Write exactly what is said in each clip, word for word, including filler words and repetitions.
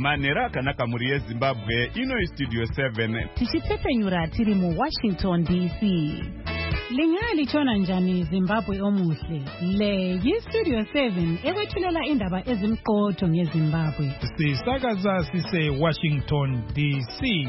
Manera akanaka muri yeZimbabwe ino studio seven. Tichitepenyura tiri mu Washington D C. Lingali chona njani Zimbabwe omuhle. Le yi studio seven ekwethulela indaba ezimqotho ngeZimbabwe. Sisakaza sise Washington D C.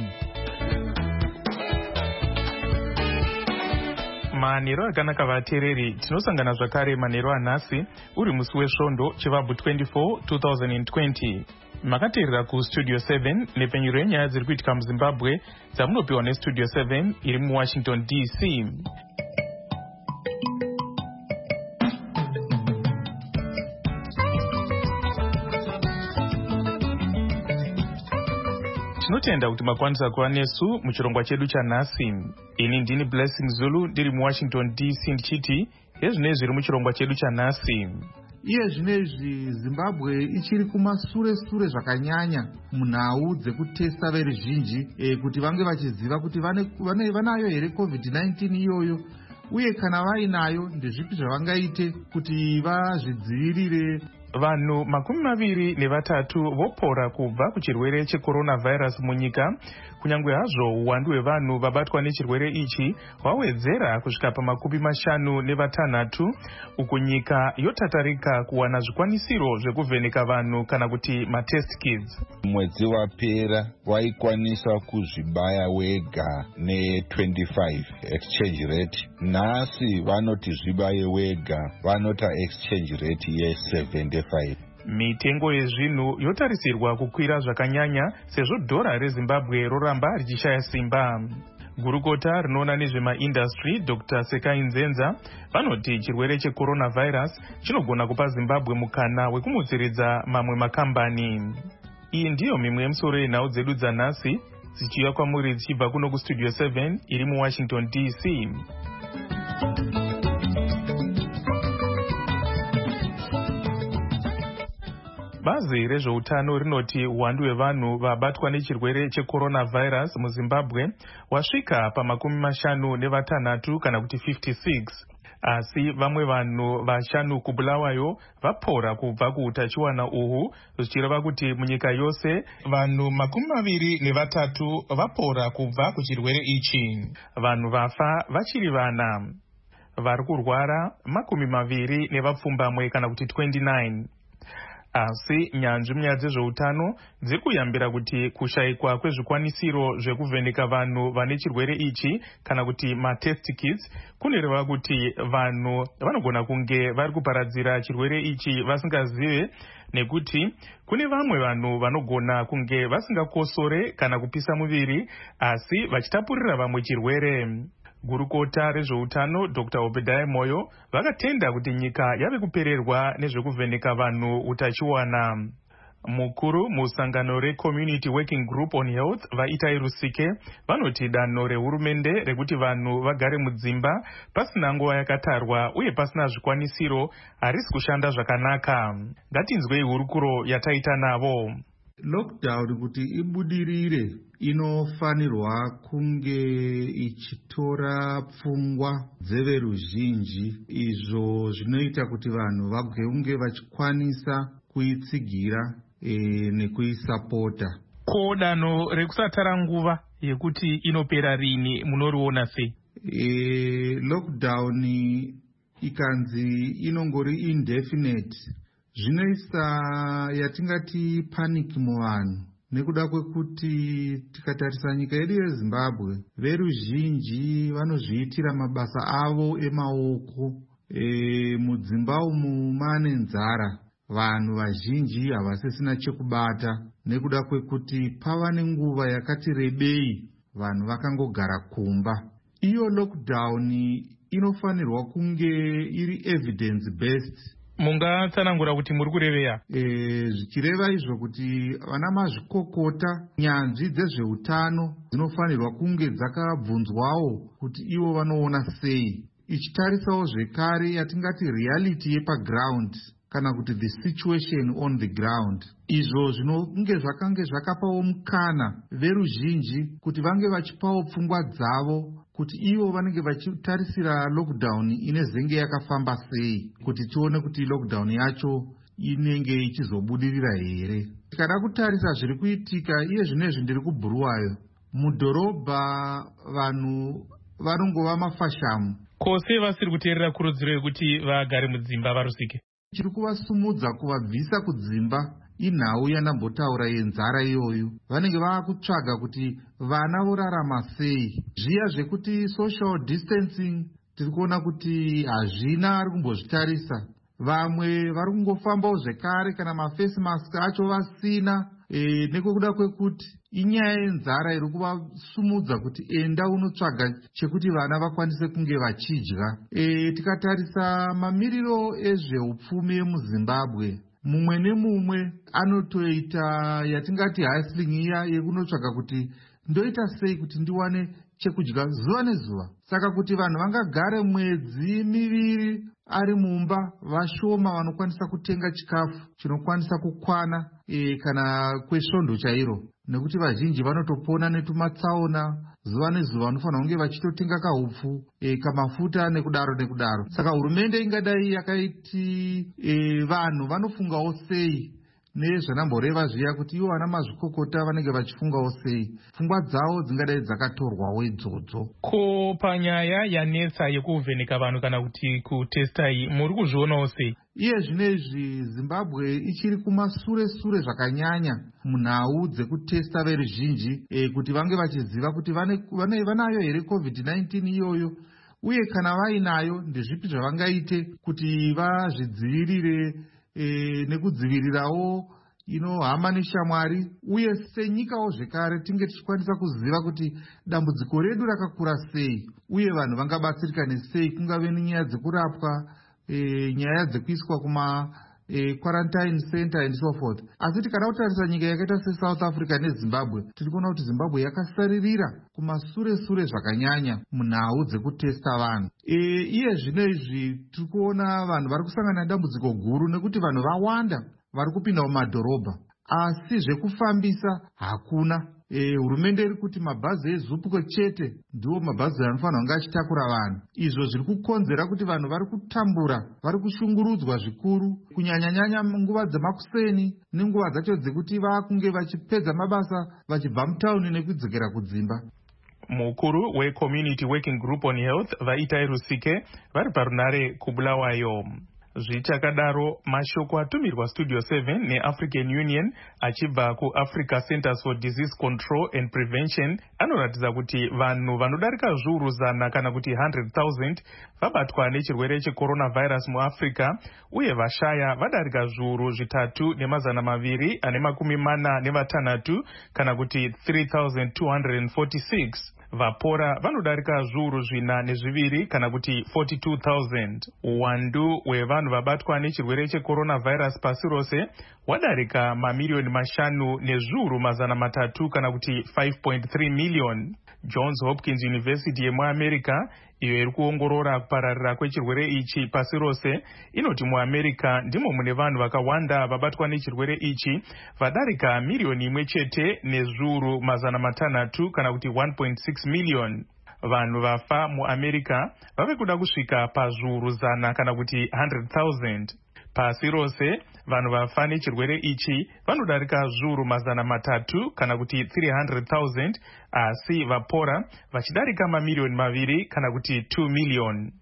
Manero akanaka vateereri, tinosangana zvakare manero anhasi uri musi wesvondo chivabvu twenty-four twenty twenty. Makateerera ku Studio seven nepenyuro yenyaya dziri kuitika muZimbabwe dzamunopiwa neStudio seven iri muWashington D C. Tinotenda kuti makwanisa kuva nesu muchirongwa chedu chanhasi. Ini ndini Blessing Zulu ndiri muWashington D C ndichiti ezvinezvi zviri muchirongwa chedu chanhasi. Iye zvinezvi Zimbabwe ichiri kumasure sure zvakanyanya munhau dzekutesta veruzhinji e, kuti vange vachiziva kuti vane, vane, vanayo here covid nineteen iyoyo, uye kana vainayo ndezvipi zvavangaite kuti vazvidzivirire. Vanhu makumi maviri nevatatu vopora kubva kuchirwere checoronavirus munyika, kunyange hazvo uwandu hwevanhu vabatwa nechirwere ichi hwawedzera kusvika pamakumi mashanu nevatanhatu, uku nyika yotatarika kuwana zvikwanisiro zvekuvheneka vanhu kana kuti matest kits. Mwedzi wapera waikwanisa kuzvibaya wega ne twenty-five exchange rate. Nhasi vanoti zvibaye wega vanota exchange rate ye seventy-five. Mitengo yezvinhu yotarisirwa kukwira zvakanyanya sezvo dhora reZimbabwe roramba richishaya simba. Gurukota rinoona nezvemaindastry Doctor Sekai Nzenza vanoti chirwere checoronavirus chinogona kupa Zimbabwe mukana wekumutsiridza mamwe makambani. Iyi ndiyo mimwe yemusoro yenhau dzedu dzanhasi dzichiuya kwamuri dzichibva kuno kuStudio seven iri muWashington D C. Bazi rezveutano rinoti uwandu hwevanhu vabatwa nechirwere checoronavirus muZimbabwe wasvika pamakumi mashanu nevatanhatu kana kuti fifty-six. Asi vamwe vanhu vashanu kubulawayo vapora kubva kuutachiwana uhu, zvichireva kuti munyika yose vanhu makumi maviri nevatatu vapora kubva kuchirwere ichi. Vanhu vafa vachiri vana. Vari kurwara makumi maviri nevapfumbamwe kana kuti twenty-nine. Asi nyanzvi munyaya dzezveutano dziri kuyambira kuti kushayikwa kwezvikwanisiro zvekuvheneka vanhu vane chirwere ichi kana kuti matest kits kunoreva kuti vanhu vanogona kunge vari kuparadzira chirwere ichi vasingazive, nekuti kune vamwe vanhu vanogona kunge vasingakosore kana kupisa muviri asi vachitapurira vamwe chirwere. Gurukota rezveutano Doctor Obadiah Moyo vakatenda kuti nyika yave kupererwa nezvekuvheneka vanhu utachiwana. Mukuru musangano reCommunity Working Group on Health vaItai Rusike vanoti danho rehurumende rekuti vanhu vagare mudzimba pasina nguva yakatarwa uye pasina zvikwanisiro harisi kushanda zvakanaka. Ngatinzwei hurukuro yataita navo. Lockdown kuti ibudirire inofanirwa kunge ichitora pfungwa dzeveruzhinji, izvo zvinoita kuti vanhu vagenge vachikwanisa kuitsigira e, nekuisapota. Ko danho rekusatara nguva yekuti inopera rini munoriona sei? E, lockdown ikanzi inongori indefinite zvinoisa yatingati panic muvanhu, nekuda kwekuti tikatarisa nyika yedu yeZimbabwe veruzhinji vanozviitira mabasa avo emaoko. E, mudzimba umu mane nzara, vanhu vazhinji havasisina chekubata nekuda kwekuti pava nenguva yakati rebei vanhu vakangogara kumba. Iyo lockdown inofanirwa kunge iri evidence based. Mungatsanangura kuti muri kureveya? E, zvichireva izvo kuti vana mazvikokota nyanzvi dzezveutano dzinofanirwa kunge dzakabvunzwawo kuti ivo vanoona sei, ichitarisawo zvekare yatingati reality yepaground kana kuti the situation on the ground. Izvo zvinonge zvakange zvakapawo mukana veruzhinji kuti vange vachipawo pfungwa dzavo kuti ivo vanenge vachitarisira lockdown inezenge yakafamba sei, kuti tione kuti lockdown yacho inenge ichizobudirira here. Tikada kutarisa zviri kuitika iye zvinezvi ndiri kubhuruwayo, mudhorobha vanhu vanongova mafashamu. Kose vasiri kuteerera kurudziro yekuti vagare mudzimba varusike. Chiri kuvasumudza kuvabvisa kudzimba inhau yandambotaura yenzara iyoyo. Vanenge vaakutsvaga kuti vana vorarama sei. Zviya zvekuti social distancing tiri kuona kuti hazvina ari kumbozvitarisa. Vamwe vari kungofambawo zvekare kana mafesi mask acho vasina, e, nekuda kwekuti inyaya yenzara iri kuvasumudza kuti enda unotsvaga chekuti vana vakwanise kunge vachidya. E, tikatarisa mamiriro ezveupfumi emuZimbabwe, mumwe nemumwe anotoita yatingati hustling iya yekunotsvaga kuti ndoita sei kuti ndiwane chekudya zuva nezuva. Saka kuti vanhu vangagare mwedzi miviri ari mumba, vashoma vanokwanisa kutenga chikafu chinokwanisa kukwana e, kana kwesvondo chairo, nekuti vazhinji vanotopona netumatsaona zuva nezuva, vanofanira kunge vachitotenga kahupfu e, kamafuta nekudaro nekudaro. Saka hurumende ingadai yakaiti e, vanhu vanofungawo sei nezvanamboreva zviya kuti ivo vana mazvikokota vanenge vachifungawo sei, pfungwa dzavo dzingadai dzakatorwawo idzodzo. Ko panyaya yanetsa yekuvheneka vanhu kana kuti kutestai muri kuzvionawo sei? Iye zvinezvi Zimbabwe ichiri kumasure sure zvakanyanya munhau dzekutesta veruzhinji e, kuti vange vachiziva kuti vane, vane, vanayo here covid nineteen iyoyo, uye kana vainayo ndezvipi zvavangaite kuti vazvidzivirire e, nekudzivirirawo ino hama neshamwari, uye senyikawo zvekare tinge tichikwanisa kuziva kuti dambudziko redu rakakura sei uye vanhu vangabatsirika nesei, kungave nenyaya dzekurapwa, e, nyaya dzekuiswa kuma e, quarantine center and so forth. Asi tikada kutarisa nyika yakaita seSouth Africa neZimbabwe, tiri kuona kuti Zimbabwe yakasaririra kumasure sure zvakanyanya munhau dzekutesta vanhu. E, iye zvino izvi tiri kuona vanhu vari kusangana nedambudziko guru nekuti vanhu vawanda vari kupinda mumadhorobha, asi zvekufambisa hakuna. E, hurumende iri kuti mabhazi eZupco chete ndiwo mabhazi anofanira kunge achitakura vanhu. Izvo zviri kukonzera kuti vanhu vari kutambura, vari kushungurudzwa zvikuru, kunyanyanyanya nguva dzemakuseni nenguva dzacho dzekuti vakunge vachipedza mabasa vachibva mutauni nekudzokera kudzimba. Mukuru weCommunity Working Group on Health Vaitai Rusike vari parunare kuBulawayo. Zvichakadaro, mashoko atumirwa Studio seven neAfrican Union achibva kuAfrica Centers for Disease Control and Prevention anoratidza kuti vanhu vanodarika zviuru zana kana kuti one hundred thousand vabatwa nechirwere checoronavirus muAfrica, uye vashaya vadarika zviuru zvitatu nemazana maviri ane makumi mana nevatanhatu kana kuti three thousand two hundred forty-six. Vapora vanodarika zviuru zvina nezviviri kana kuti forty-two thousand. Uwandu hwevanhu vabatwa nechirwere checoronavirus pasi rose wadarika mamiliyoni mashanu nezviuru mazana matatu kana kuti five point three million. Johns Hopkins University yemuAmerica, iyo iri kuongorora kupararira kwechirwere ichi pasi rose, inoti muAmerica ndimo mune vanhu vakawanda vabatwa nechirwere ichi, vadarika miliyoni imwe chete nezviuru mazana matanhatu kana kuti one point six million. Vanhu vafa muAmerica vave kuda kusvika pazviuru zana kana kuti one hundred thousand. Pasi rose vanhu vafa nechirwere ichi vanodarika zviuru mazana matatu kana kuti three hundred thousand, asi vapora vachidarika mamiliyoni maviri kana kuti two million.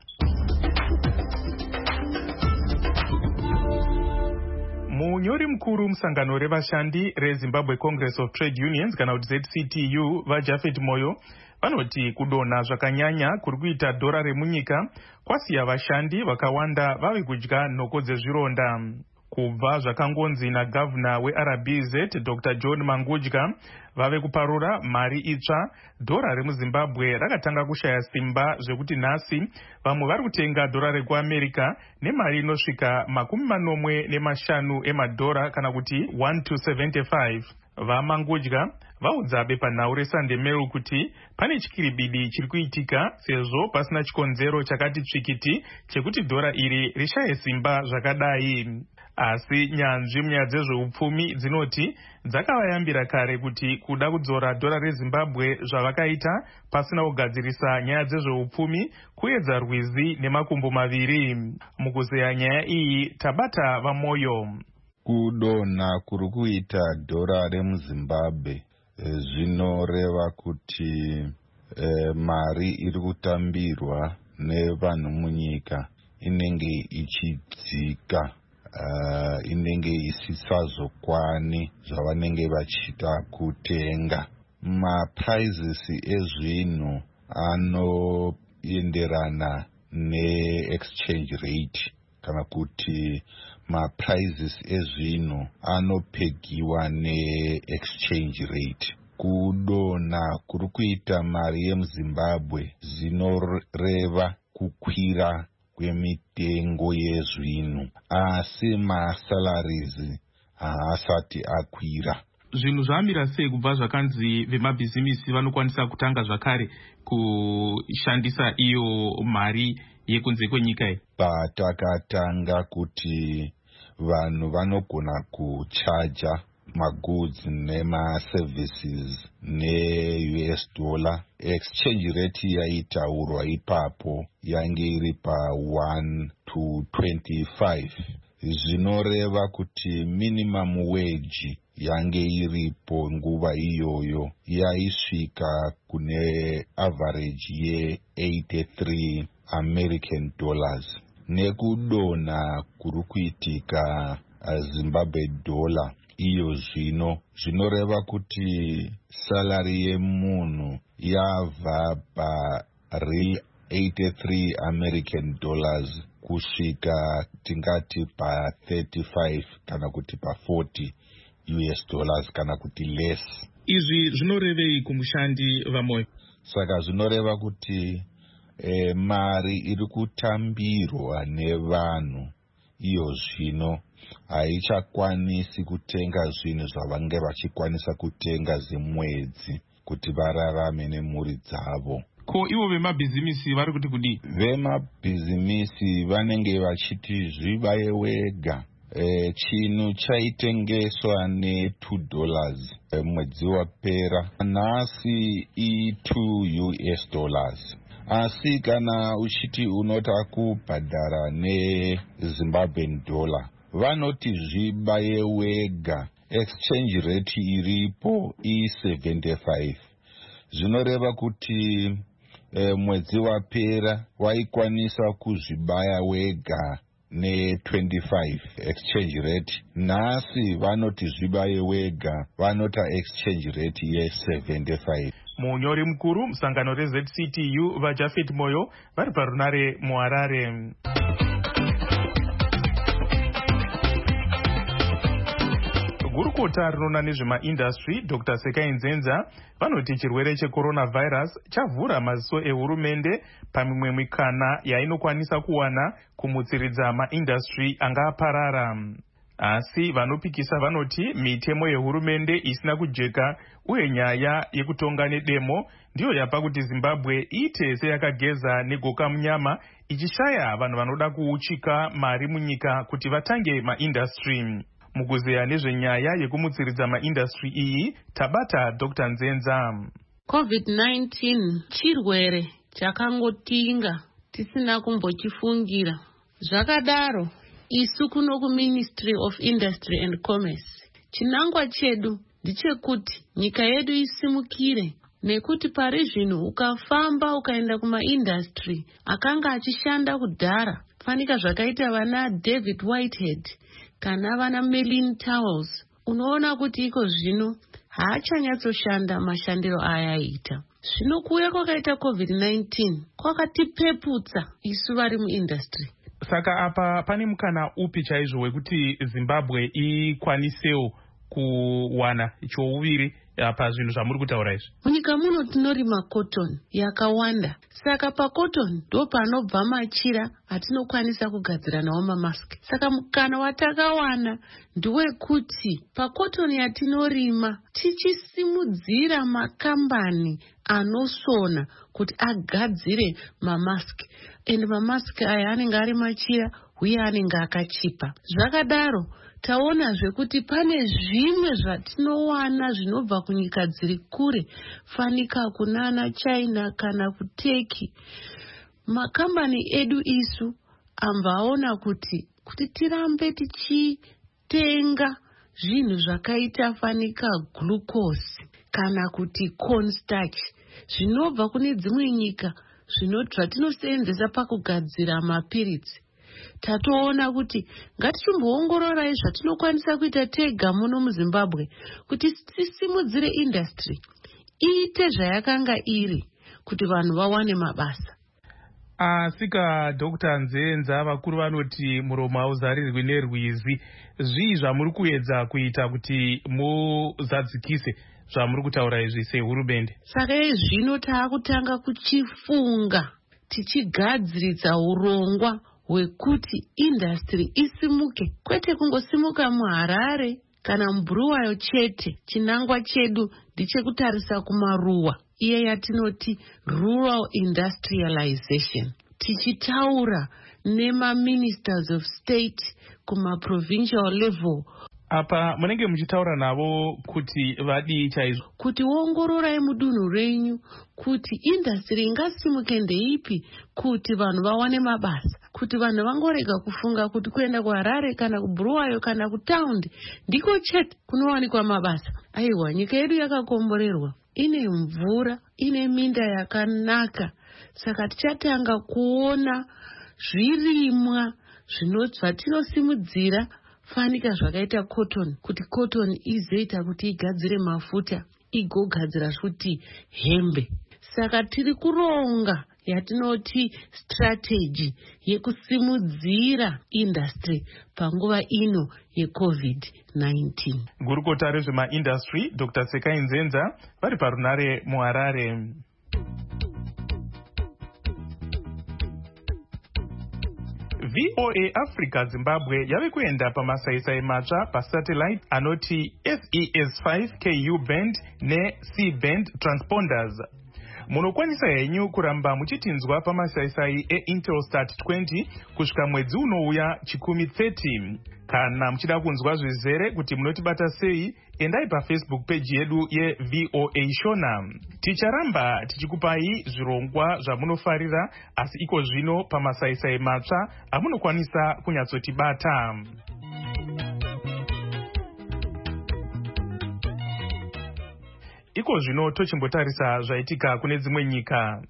Munyori mukuru musangano revashandi reZimbabwe Congress of Trade Unions kana kuti Z C T U vaJafet Moyo vanoti kudonha zvakanyanya kuri kuita dhora remunyika kwasiya vashandi vakawanda vave kudya nhoko dzezvironda. Kubva zvakangonzi nagavhuna weR B Z Doctor John Mangudya vave kuparura mari itsva, dhora remuZimbabwe rakatanga kushaya simba zvekuti nhasi vamwe vari kutenga dhora rekuAmerica nemari inosvika makumi manomwe nemashanu emadhora kana kuti one to seventy-five. VaMangudya vaudza bepanhau reSunday Mail kuti pane chikiribidi chiri kuitika sezvo pasina chikonzero chakati tsvikiti chekuti dhora iri rishaye simba zvakadai. Asi nyanzvi munyaya dzezveupfumi dzinoti dzakavayambira kare kuti kuda kudzora dhora reZimbabwe zvavakaita pasina kugadzirisa nyaya dzezveupfumi kuedza rwizi nemakumbo maviri. Mukuzeya nyaya iyi tabata vamoyo. Kudonha kuri kuita dhora remuZimbabwe zvinoreva kuti eh, mari iri kutambirwa nevanhu munyika inenge ichidzika. Uh, inenge isisazokwani zvavanenge vachida kutenga. Maprizes ezvinhu anoenderana neexchange rate kana kuti maprizes ezvinhu anopegiwa neexchange rate. Kudonha kuri kuita mari yemuZimbabwe zinoreva kukwira kwemitengo yezvinhu, asi masalaries haasati akwira. Zvinhu zvamira sei kubva zvakanzi vemabhizimisi vanokwanisa kutanga zvakare kushandisa iyo mari yekunze kwenyika iyi? Patakatanga kuti vanhu vanogona kuchaja magoods nemaservices ne-U S dollar, exchange rate yaitaurwa ipapo yange iri pa one to twenty-five. Zvinoreva kuti minimum wage yange iripo nguva iyoyo yaisvika kune average ye eighty-three American dollars. Nekudonha kuri kuitika Zimbabwe dollar iyo zvino zvinoreva kuti salary yemunhu yabva pa real eighty-three American dollars kusvika tingati pa thirty-five kana kuti pa forty U S dollars kana kuti less. Izvi zvinorevei kumushandi vamoyo? Saka zvinoreva kuti eh, mari iri kutambirwa nevanhu iyo zvino haichakwanisi kutenga zvinhu zvavange vachikwanisa kutenga zemwedzi kuti vararame nemhuri dzavo. Ko ivo vemabhizimisi vari kuti kudii? Vemabhizimisi vanenge vachiti zvibaye wega. E, chinhu chaitengeswa ne two dollars e, mwedzi wapera, nhasi i two U S dollars. Asi kana uchiti unota kubhadhara neZimbabwean dollar, vanoti zvibaye wega. Exchange rate iripo i seventy-five. Zvinoreva kuti e, mwedzi wapera waikwanisa kuzvibaya wega ne twenty-five exchange rate. Nhasi vanoti zvibaye wega, vanota exchange rate ye seventy-five. Munyori mukuru musangano reZ C T U vaJafet Moyo vari parunare muHarare. Gurukota rinoona nezvemaindastry Doctor Sekai Nzenza vanoti chirwere checoronavirus chavhura maziso ehurumende pamimwe mikana yainokwanisa kuwana kumutsiridza maindastry anga aparara. Asi vanopikisa vanoti mitemo yehurumende isina kujeka uye nyaya yekutonga nedemo ndiyo yapa kuti Zimbabwe iite seyakageza negoka munyama ichishaya vanhu vanoda kuuchika mari munyika kuti vatange maindastry. Mukuzeya nezvenyaya yekumutsiridza maindastry iyi tabata Doctor Nzenza. COVID nineteen chirwere chakangotinga tisina kumbochifungira. Zvakadaro isu kuno kuMinistry of Industry and Commerce chinangwa chedu ndichekuti nyika yedu isimukire, nekuti pari zvino ukafamba ukaenda kumaindastry akanga achishanda kudhara fanika zvakaita vana David Whitehead kana vana Melin Towels, unoona kuti iko zvino haachanyatsoshanda mashandiro aya aita. Zvino kuuya kwakaita COVID nineteen kwakatipeputsa isu vari muindastry. Saka apa pane mukana upi chaizvo wekuti Zimbabwe ikwanisewo kuwana chouviri pazvinhu zvamuri kutaura izvi? Munyika muno tinorima cotton yakawanda, saka pacotton ndo panobva machira atinokwanisa kugadzira nawo mamask. Saka mukana watakawana ndowekuti pacotton yatinorima tichisimudzira makambani anosona kuti agadzire mamask. And mamask aya anenge ari machira uye anenge akachipa. Zvakadaro taonazve kuti pane zvimwe zvatinowana zvinobva kunyika dziri kure, fanika kunana China kana kuteki. Makambani edu isu ambaona kuti kuti tirambe tichitenga zvinhu zvakaita fanika glucose kana kuti cornstarch zvinobva kune dzimwe nyika zvatinoseenzesa pakugadzira mapiritsi. Tatoona kuti ngatichimboongororai zvatinokwanisa kuita tega muno muZimbabwe kuti tisimudzire industry iite zvayakanga iri kuti vanhu vawane mabasa. Asika Doctor Nzenza, vakuru vanoti muromo hauzarirwi nerwizi. Zvii zvamuri kuedza kuita kuti muzadzikise zvamuri kutaura izvi sehurumende? Saka zvino taakutanga kuchifunga tichigadziridza urongwa hwekuti industry isimuke, kwete kungosimuka muHarare kana muBulawayo chete. Chinangwa chedu ndichekutarisa kumaruwa, iye yatinoti rural industrialization, tichitaura nema ministers of state kuma provincial level. Apa munenge muchitaura navo kuti vadii chaizvo? Kuti ongororai mudunhu renyu kuti industry ingasimuke ndeipi kuti vanhu vawane mabasa, kuti vanhu vangorega kufunga kuti kuenda kuHarare kana kuBulawayo kana kutaundi ndiko chete kunowanikwa mabasa. Aiwa, nyika yedu yakakomborerwa, ine mvura, ine minda yakanaka. Saka tichatanga kuona zvirimwa zvatinosimudzira fanika zvakaita cotton, kuti cotton izoita kuti igadzire mafuta, igogadzira kuti hembe. Saka tiri kuronga yatinoti strategy yekusimudzira industry panguva ino yeCovid nineteen. Gurukota rezvemaindustry Doctor Sekai Nzenza vari parunare muHarare. V O A Africa Zimbabwe yave kuenda pamasaisai matsva pasatellite anoti S E S five K U band ne C band transponders. Munokwanisa henyu kuramba muchitinzwa pamasaisai eIntelsat twenty kusvika mwedzi unouya chikumi thirty. Kana muchida kunzwa zvizere kuti munotibata sei, endai paFacebook page yedu yeV O A Shona. Ticharamba tichikupai zvirongwa zvamunofarira, asi iko zvino pamasaisai matsva amunokwanisa kunyatsotibata. Iko zvino tochimbotarisa zvaitika kune dzimwe nyika.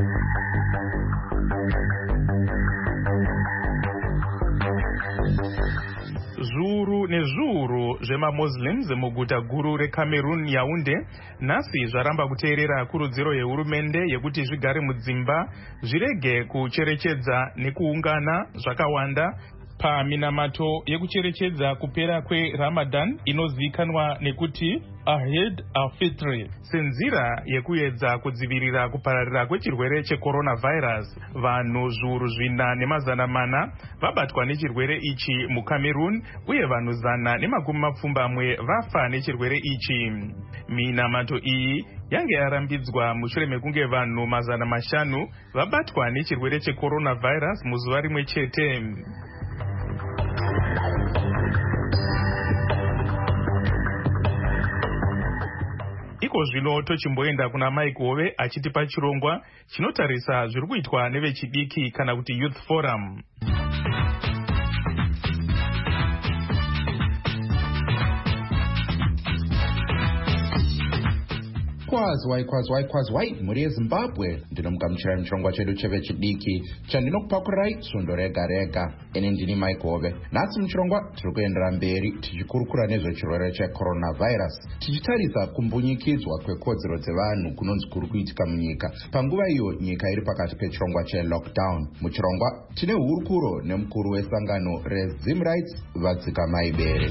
Zviuru nezviuru zvemaMuslims muguta guru reCameroon Yaounde nhasi zvaramba kuteerera kurudziro yehurumende yekuti zvigare mudzimba, zvirege kucherechedza nekuungana zvakawanda paminamato yekucherechedza kupera kweRamadan inozivikanwa nekuti Eid al-Fitr, senzira yekuedza kudzivirira kupararira kwechirwere checoronavirus. Vanhu zviuru zvina nemazana mana vabatwa nechirwere ichi muCameroon, uye vanhu zana nemakumi mapfumbamwe vafa nechirwere ichi. Minamato iyi yange yarambidzwa mushure mekunge vanhu mazana mashanu vabatwa nechirwere checoronavirus muzuva rimwe chete. Iko zvino tochimboenda kuna Mike Hove achitipa chirongwa chinotarisa zviri kuitwa nevechidiki kana kuti Youth Forum. Kwazwai kwazwai kwazwai muri yeZimbabwe, ndinomugamuchirai muchirongwa chedu chevechidiki chandinokupakurai svondo rega rega. Ini ndini Mike Hove. Nhasi muchirongwa tiri kuendera mberi tichikurukura nezvechirwere checoronavirus, tichitarisa kumbunyikidzwa kwekodzero dzevanhu kunonzi kuri kuitika munyika panguva iyo nyika iri pakati pechirongwa chelockdown. Muchirongwa tine hurukuro nemukuru wesangano reZim Rights Vadzika Maibere.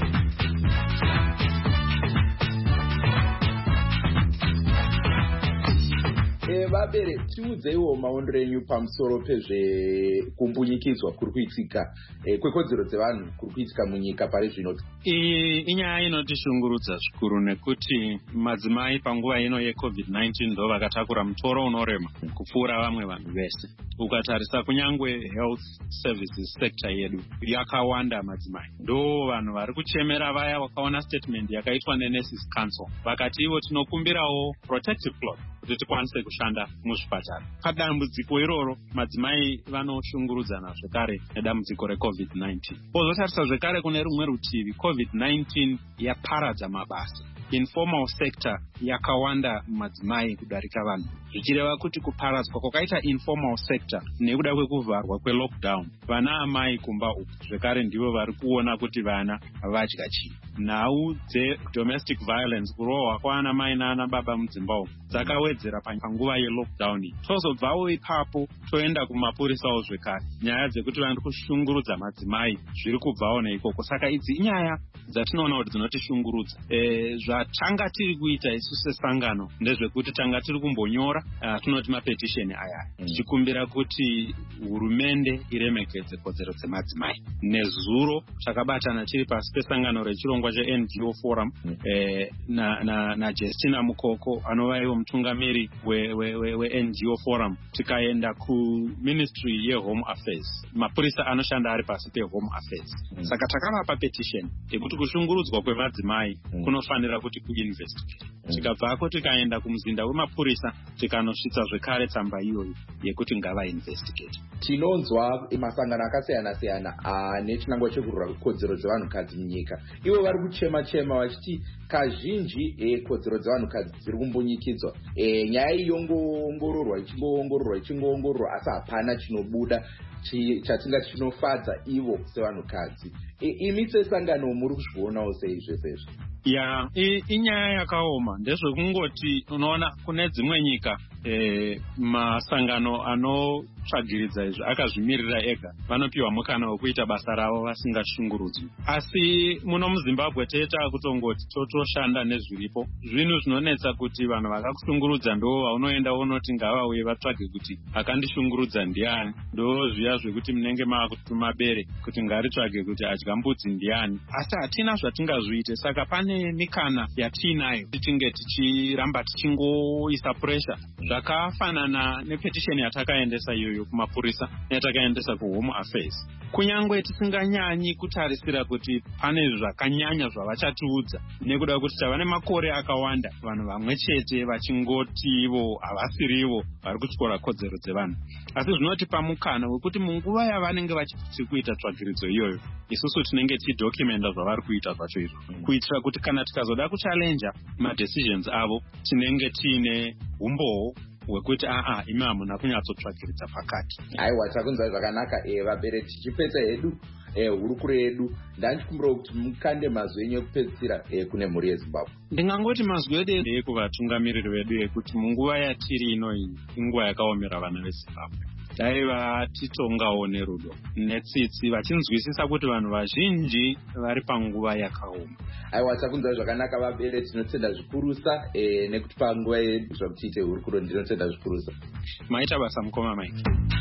eh vabere tiudzeiwo maondero enyu pamusoro pezvekumbunyikidzwa kuri kuitika eh, kwekodzero dzevanhu kuri kuitika munyika pari zvino. Iyi inyaya inotishungurudza zvikuru nekuti madzimai panguva ino yecovid nineteen ndo vakatakura mutoro unorema kupfuura vamwe vanhu vese. Ukatarisa kunyangwe health services sector yedu yakawanda madzimai ndo vanhu vari kuchemera vaya wakaona statement yakaitwa neNurses Council vakati ivo tinokumbirawo protective cloth kuti tikwanise kushanda muzvipatara. Padambudziko iroro madzimai vanoshungurudzana zvekare nedambudziko recovid nineteen. Pozotarisa zvekare kune rumwe rutivi covid nineteen yaparadza mabasa. Informal sector yakawanda madzimai kudarika vanhu, zvichireva kuti kuparadzwa kwakaita informal sector nekuda kwekuvharwa kwelockdown, vana amai kumba uku zvekare ndivo vari kuona kuti vana vadya chii. Nhau dzedomestic violence, kurohwa kwaana mai naana baba mudzimba umu, dzakawedzera panguva yelockdown. Tozobvawo ipapo toenda kumapurisawo zvekare. Nyaya dzekuti vari kushungurudza madzimai zviri kubvawo neikoko. Saka idzi inyaya dzatinoona kuti dzinotishungurudza. E, zvatanga tiri kuita isu sesangano ndezvekuti tanga tiri kumbonyora uh, tunoti mapetisheni aya mm. tichikumbira kuti hurumende iremekedze kodzero dzemadzimai. Nezuro takabatana tiri pasi pesangano rechirongwa cheN G O Forum mm. eh, na, na, na Justina Mukoko anova iwo mutungamiri weN we, we, we G O Forum. Tikaenda kuministry yeHome Affairs, mapurisa anoshanda ari pasi peHome Affairs mm. saka takavapa petition yekuti kushungurudzwa kwemadzimai mm. kunofanira kuti kuinvestigate. Mm. Tikabvako tikaenda kumuzinda wemapurisa tikanosvitsa zvekare tsamba iyoyo yekuti ngava investigate. Tinonzwa masangano akasiyana siyana ane chinangwa chekurwira kodzero dzevanhukadzi munyika. Ivo vari kuchema chema vachiti kazhinji e, kodzero dzevanhukadzi dziri kumbunyikidzwa. E, nyaya iyongoongororwa ichingoongororwa ichingoongororwa asi hapana chinobuda chatingati chinofadza ivo sevanhukadzi. E, imi sesangano muri kuzvionawo sei zvese izvi? Ya, inyaya yakaoma. Ndezvekungoti unoona kune dzimwe nyika e, masangano anotsvagiridza izvi akazvimirira ega vanopiwa mukana wekuita basa ravo vasingashungurudzwi. Asi muno muZimbabwe teta kutongoti totoshanda nezviripo. Zvinhu zvinonetsa kuti vanhu vakakushungurudza ndo vaunoenda unoti ngavauye vatsvage kuti akandishungurudza ndiani. Ndo zviya zvekuti munenge maakutuma bere kuti ngaritsvage kuti adya mbudzi ndiani. Asi hatina zvatingazviite. Saka pane mikana yatinayo tichinge tichiramba tichingoisa pressure zvakafanana nepetition yatakaendesa iyoyo kumapurisa yatakaendesa kuHome Affairs. Kunyangwe tisinganyanyi kutarisira kuti pane zvakanyanya zvavachatiudza nekuda kuti tava nemakore akawanda vanhu vamwe chete vachingotivo havasirivo vari kutyora kodzero dzevanhu. Asi zvinotipa mukana wekuti munguva yavanenge vachiti kuita tsvagiridzo iyoyo isusu tinenge tichidocumenta zvavari kuita zvacho izvo kuitira kuti kana tikazoda kuchallenja madecisions avo tinenge tiine umbowo wekuti aa imi hamuna kunyatsotsvagiridza pakati. Aiwa, takunzwa zvakanaka. E, vabere tichipedza hedu e, hurukuro yedu ndandichikumbirawo kuti mukande mazwi enyu ekupedzisira e, kune mhuri yeZimbabwe. Ndingangoti mazwi edu ekuvatungamiriri vedu ekuti munguva yatiri ino iyi inguva yakaomera vana veZimbabwe. Dai vatitongawo nerudo netsitsi vachinzwisisa kuti vanhu vazhinji vari panguva yakaoma. Aiwa, takunzwa zvakanaka vabere, tinotenda zvikurusa e, nekuti panguva yedu zvakutiite hurukuro ndinotenda zvikurusa. Maita basa mukoma Mike.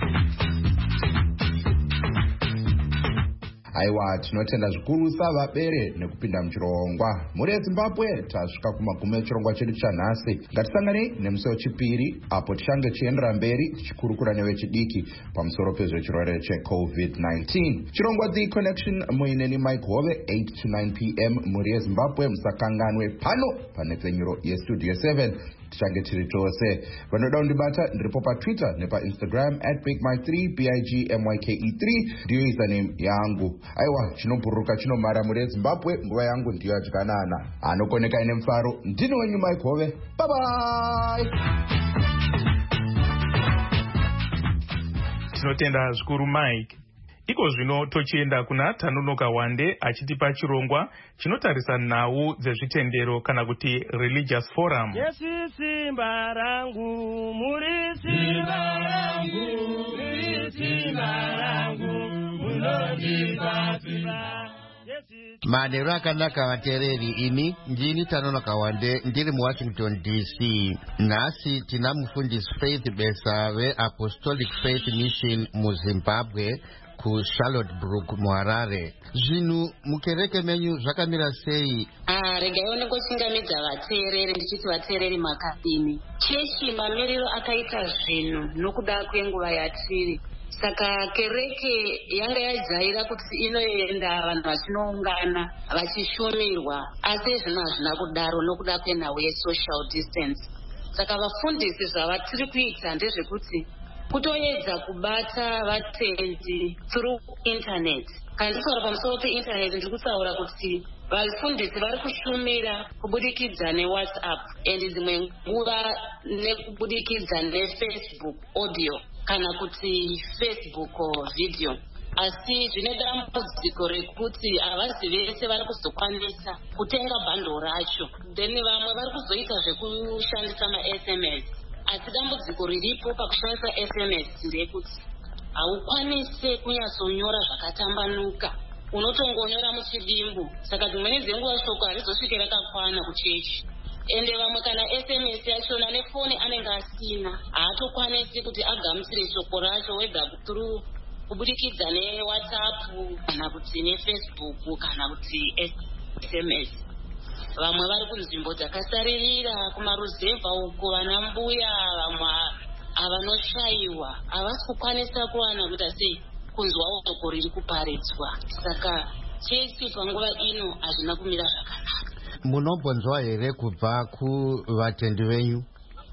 Aiwa, tinotenda zvikurusa vabere nekupinda muchirongwa. Muri yeZimbabwe tasvika kumagumi echirongwa chedu chanhasi. Ngatisanganei nemusi wechipiri apo tichange tichiendera mberi tichikurukura nevechidiki pamusoro pezvechirwere checovid nineteen. Chirongwa The Connection muineni Mike Hove, eight to nine p m muri yeZimbabwe. Musakanganwe pano panepfenyuro yestudio seven. Tichange tiri tose. Vanoda kundibata ndiripo paTwitter nepaInstagram at big mike three, B I G M Y K E three ndiyo username yangu. Aiwa, chinobhuruka chinomara muri yeZimbabwe. Nguva yangu ndiyo adyanana. Anokoneka ine mufaro ndini wenyu Mike Hove. Bye bye. Tinotenda zvikuru Mike. Iko zvino tochienda kuna Tanunoka Wande achitipa chirongwa chinotarisa nhau dzezvitendero kana kuti religious forum. Yesu simba rangu, muri simba rangu, muri simba rangu, munondibata. manheru akanaka vateereri. Ini ndini Tanonoka Wande ndiri muWashington D C. Nhasi tina mufundisi Faith Besa veApostolic Faith Mission muZimbabwe kuCharlottesburg muHarare. Zvinhu mukereke menyu zvakamira sei? Ah, regai ndingochingamidza vateereri ndichiti vateereri makadini. Chechi mamiriro akaita zvinhu nokuda kwenguva yatiri. Saka kereke yanga yajaira kuti inoenda vanhu vachinoungana vachishumirwa, asi zvino hazvina kudaro nokuda kwenhau yesocial distance. Saka vafundisi zvavatiri kuita ndezvekuti kutoedza kubata vatendi through internet. Kana nditaura pamusoro peinternet ndiri kutaura kuti vafundisi vari kushumira kubudikidza neWhatsApp and dzimwe nguva nekubudikidza neFacebook audio kana kuti Facebook video. Asi zvine dambudziko rekuti havazi vese vari kuzokwanisa kutenga bhando racho, then vamwe vari kuzoita zvekushandisa maS M S. Asi dambudziko riripo pakushandisa S M S ndeyekuti haukwanise kunyatsonyora zvakatambanuka, unotongonyora muchidimbu. Saka dzimweni dzenguva shoko harizosvike rakakwana kuchechi. Ende vamwe kana S M S yachona nefoni anenge asina, haatokwanisi kuti agamuchire shoko racho wega through kubudikidza neWhatsApp kana kuti neFacebook kana kuti S M S. Vamwe vari kunzvimbo dzakasaririra kumaruzevha uko, vana mbuya, vamwe avanoshayiwa havasi kukwanisa kuwana kuita sei kunzwawo shoko riri kuparidzwa. Saka chechi panguva ino hazvina kumira zvakanaka. Munombonzwa here kubva kuvatendi venyu?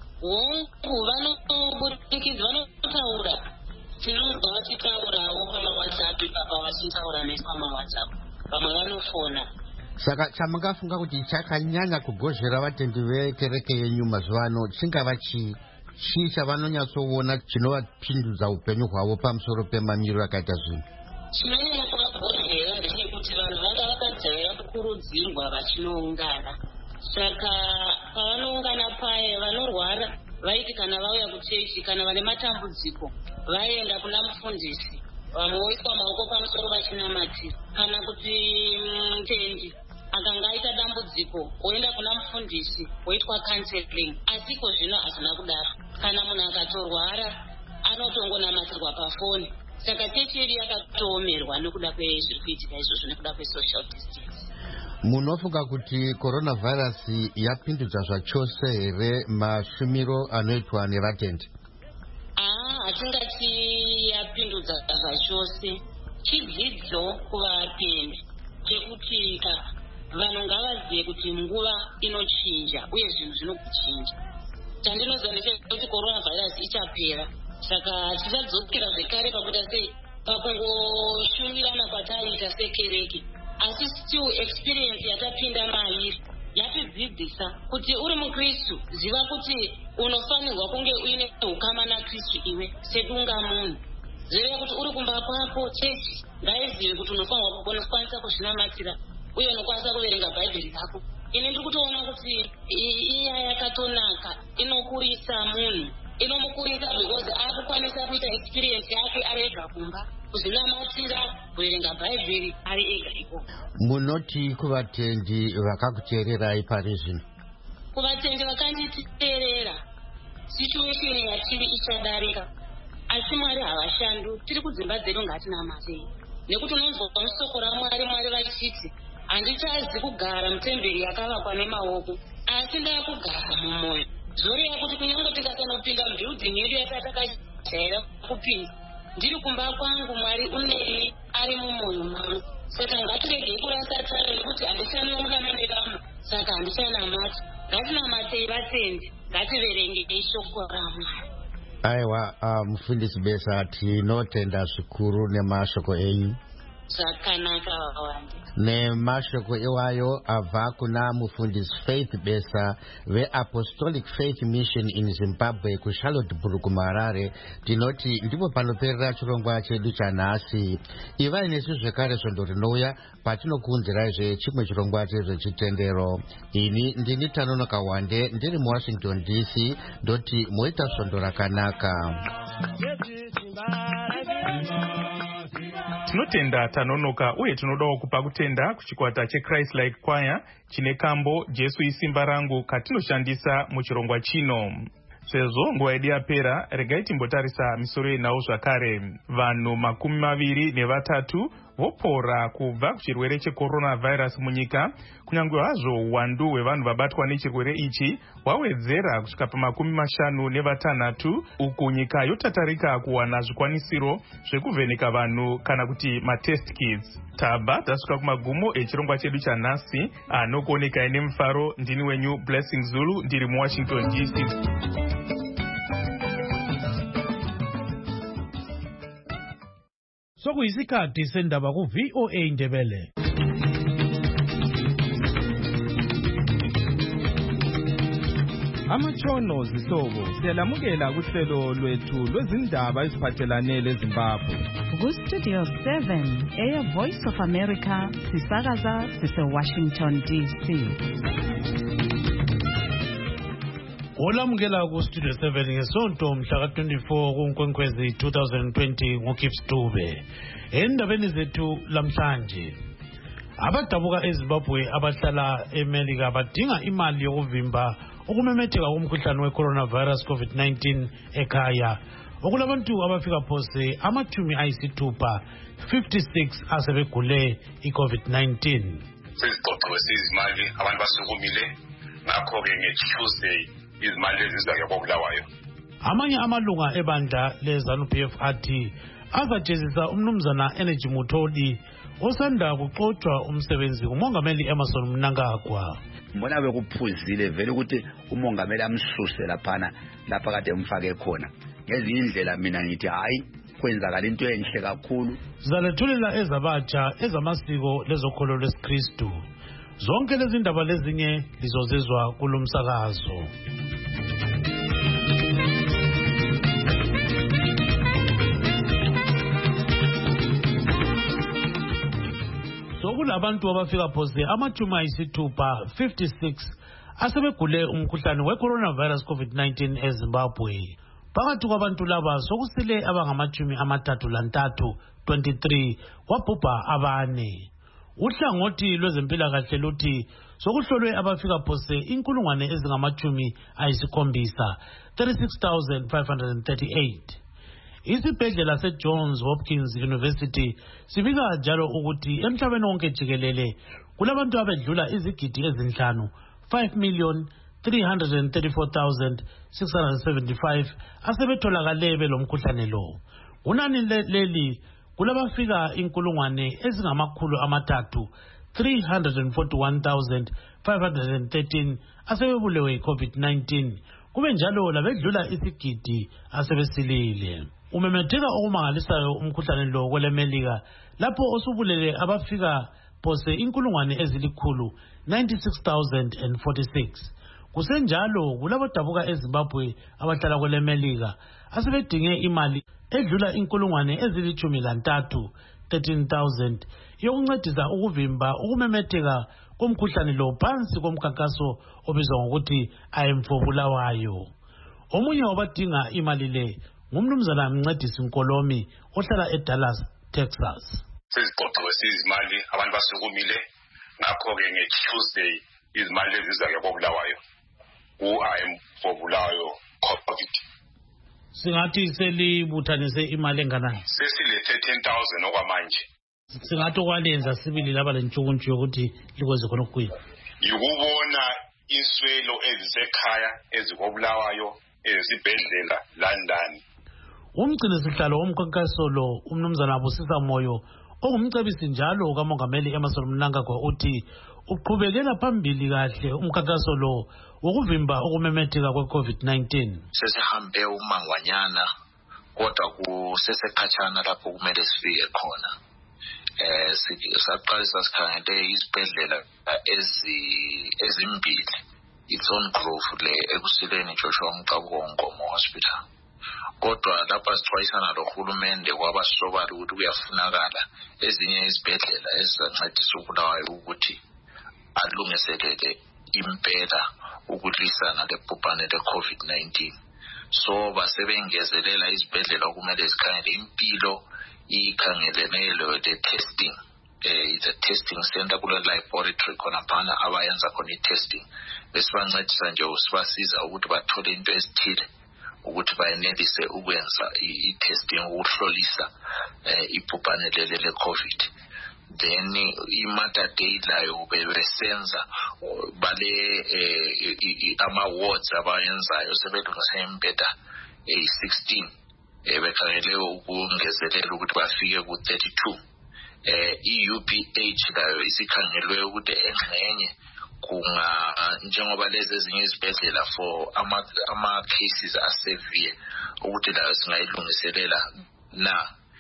Hongu, vanobudikidza vanotaura, tinonzwa vachitaurawo pamaWhatsApp papa vachitaura nesu pamaWhatsApp, vamwe vanofona. Saka chamungafunga kuti chakanyanya kugozhera vatendi vekereke yenyu mazuva ano chingava chii? Chii chavanonyatsoona chinovapindudza upenyu hwavo pamusoro pemamiriro akaita zvinhu? Chinonyanya kuvagozhera ndechekuti vanhu vanga vakajaira kukurudzirwa vachinoungana. Saka pavanoungana paya vanorwara vaiti kana vauya kuchechi kana vane matambudziko vaenda kuna mufundisi, vamwe voiswa maoko pamusoro vachinamatira. Kana kuti mutendi akanga aita dambudziko woenda kuna mufundisi woitwa counseling. Asiko zvino hazvina kudaro. Kana munhu akatorwara anotongonamatirwa pafoni. Saka chechi yedu yakatoomerwa nokuda kwezviri kuitika izvozvo nekuda kwesocial distance. Munofunga kuti coronavirus yapindudza zvachose here mashumiro anoitwa nevatendi? Ah, hatingati yapindudza zvachose. Chidzidzo kuvatendi chekuti vanhu ngavazive kuti nguva inochinja uye zvinhu zvinokuchinja. Chandinoziva ndechekuti coronavirus ichapera. Saka tichadzokera zvekare pakuita sei pakungoshumirana kwataiita sekereke. Asi still experience yatapinda mairi yatidzidzisa kuti uri muKristu ziva kuti unofanirwa kunge uine ukama naKristu iwe sedunga munhu. Ziva kuti uri kumba kwako chechi ngaizive kuti unofanirwa kukwanisa kuzvinamatira uye unokwanisa kuverenga bhaibheri rako. Ini ndiri kutoona kuti iya yakatonaka, inokurisa munhu, inomukurisa because akukwanisa kuita experience yake ari ega kumba, kuzvinamatira, kuverenga bhaibheri ari ega iko. Munoti kuvatendi vakakuteererai pari zvino? Kuvatendi vakanditeerera, situation yatiri ichadarika, asi Mwari havashandu. Tiri kudzimba dzedu ngatinamate, nekuti unonzwa musoko raMwari Mwari vachiti handichazi kugara mutemberi yakavakwa nemaoko, asi ndakugara mumwoyo. Zvoreva kuti kunyange tikasanopinda building yedu yatatakajaira kupinda, ndiri kumba kwangu Mwari uneni ari mumwoyo mangu. Saka ngatiregei kurasa tariro nekuti handichanongana nevamwe, saka handichanamata. Ngatinamatei vatendi, ngativerengei shoko raMwari. Aiwa, uh, mufundisi Besa, tinotenda zvikuru nemashoko enyu. Zvakanaka Wande. Nemashoko iwayo abva kuna mufundisi Faith Besa veApostolic Faith Mission in Zimbabwe kuCharlottesburg muHarare. Tinoti ndipo panoperera chirongwa chedu chanhasi. Ivai nesu zvekare svondo rinouya patinokuunzirai chimwe chirongwa chezvechitendero. Ini ndini Tanonoka Wande ndiri muWashington D C ndoti moita svondo rakanaka. tinotenda tanonoka uye tinodawo kupa kutenda kuchikwata cheChrist Like Choir chine kambo Jesu isimba rangu katinoshandisa muchirongwa chino. Sezvo nguva yedu yapera, regai timbotarisa misoro yenhau zvakare. Vanhu makumi maviri nevatatu vopora kubva kuchirwere checoronavirus munyika, kunyange hazvo uwandu hwevanhu vabatwa nechirwere ichi hwawedzera kusvika pamakumi mashanu nevatanhatu, uku nyika yotatarika kuwana zvikwanisiro zvekuvheneka vanhu kana kuti matest kits. Tabva tasvika kumagumo echirongwa chedu chanhasi, anokuonekai nemufaro. Ndini wenyu Blessing Zulu, ndiri muWashington D C. Sokuyisikhathi sendaba ku V O A Ndebele. Amatshono zihlobo siyalamukela kuhlelo lwethu lwezindaba eziphathelane leZimbabwe. Ku Studio seven, Air Voice of America, sisakaza sise Washington D C. Olamukela ku Studio seven ngesonto mhla ka twenty-four kuNkwenkwezi twenty twenty ngoKips Dube. Endabeni zethu lamhlanje, abadabuka eZimbabwe abahlala eMelika badinga imali yokuvimba ukumemetheka komkhuhlane we-coronavirus COVID nineteen ekhaya. Okulabantu abafika phose amathumi ayisithupha fifty-six asebegule i-COVID nineteen. Sezixoxiwe sizimali abantu basukumile, ngakho-ke nge-Tuesday izimali ezizake kobulawayo. Amanye amalunga ebandla le-ZANU-P F athi azajezisa umnumzana Energy Muthodi osanda kuxoxwa umsebenzi kumongameli Emmerson Mnangagwa. Mbona bekuphuzile vele ukuthi umongameli amsuse laphana lapha kade umfake khona. Ngezinye indlela mina ngithi hayi kwenzakala into enhle kakhulu. Zalethulela ezabatsha ezamasiko lezokholo lesiKristu. Zonke lezi ndaba lezinye lizozezwa kulomsakazo. Sokulabantu abafika phose amathumi ayisithupha fifty-six asebegule umkhuhlane we-coronavirus COVID nineteen eZimbabwe. Phakathi kwabantu laba sokusile abangamathumi amathathu lantathu twenty-three kwabhubha abane. Uhlangothi lwezempilakahle luthi sokuhlolwe abafika phose inkulungwane ezingamathumi ayisikhombisa thirty-six thousand five hundred thirty-eight. Isibhedlela seJohns Hopkins University sibika njalo ukuthi emhlabeni wonke jikelele kulabantu abedlula izigidi ezinhlanu five million three hundred thirty-four thousand six hundred seventy-five asebetholakale belomkhuhlane lo. Kunani leli kulabafika inkulungwane ezingamakhulu amathathu three hundred forty-one thousand five hundred thirteen asebebulewe i-COVID nineteen. Kube njalo labedlula isigidi asebesilile. Umemetheka okumangalisayo umkhuhlane lo kweleMelika lapho osubulele abafika phose inkulungwane ezilikhulu ninety-six thousand forty-six. Kusenjalo kulabadabuka eZimbabwe abahlala kweleMelika asebedinge imali edlula inkulungwane ezilithumi lantathu thirteen thousand yokuncedisa ukuvimba ukumemetheka komkhuhlane lo phansi komkhankaso obizwa ngokuthi ayemfobulawayo. Omunye wabadinga imali le ngumnumzana Mncedisi Nkolomi ohlala eDallas, Texas. Sezixoxiwe sizimali abantu basukumile, ngakho-ke nge-Tuesday izimali ezizake kobulawayo ku-ayemfobulawayo COVID. Singathi selibuthanise imali enganani? Sesile thirteen thousand okwamanje. Singathi okwalenza sibili laba lentshukuntshu yokuthi likweze khona ukuya. Yikubona inswelo ezisekhaya ezikobulawayo ezibhedlela London. Umgcini sihlalo womkhankaso lo umnumzana Busisa Moyo ongumcebisi njalo kamongameli Emmerson Mnangagwa uthi uqhubekela phambili kahle umkhankaso lo wokuvimba ukumemetheka kwe-COVID nineteen. Sesihambe umangwanyana kodwa kusesekhatshana lapho kumele sifike khona. Eh saqalisa sikhangele izibhedlela ezimbili. It's on Grove le ekusileni Joshua Mqabongo Hospital. Kodwa lapha sixwayisana lohulumende kwabasobala ukuthi kuyafunakala ezinye izibhedlela ezizancedisa ubulawayo ukuthi alungiselele impela ukulwisana lebhubhane le-COVID nineteen. So basebengezelela izibhedlela okumele zikhangele impilo ikhangelene le testing. Uh, it's a testing center kule laboratory khona phana abayenza khona i-testing besibancedisa nje usibasiza ukuthi bathole into ezithile ukuthi bayenelise ukwenza i-testing ukuhlolisa uh, ibhubhane leli le-COVID. Then i-Mater Dei layo bebesenza bale uh, ama-wards abayenzayo sebelungise imbheda eyi-sixteen uh, bekhangele ukungezelela ukuthi bafike ku-thirty-two. Eh i-U B H layo isikhangelwe ukuthi engxenye kunga njengoba lezi ezinye izibhedlela for ama ama cases asevere ukuthi layo singayilungiselela na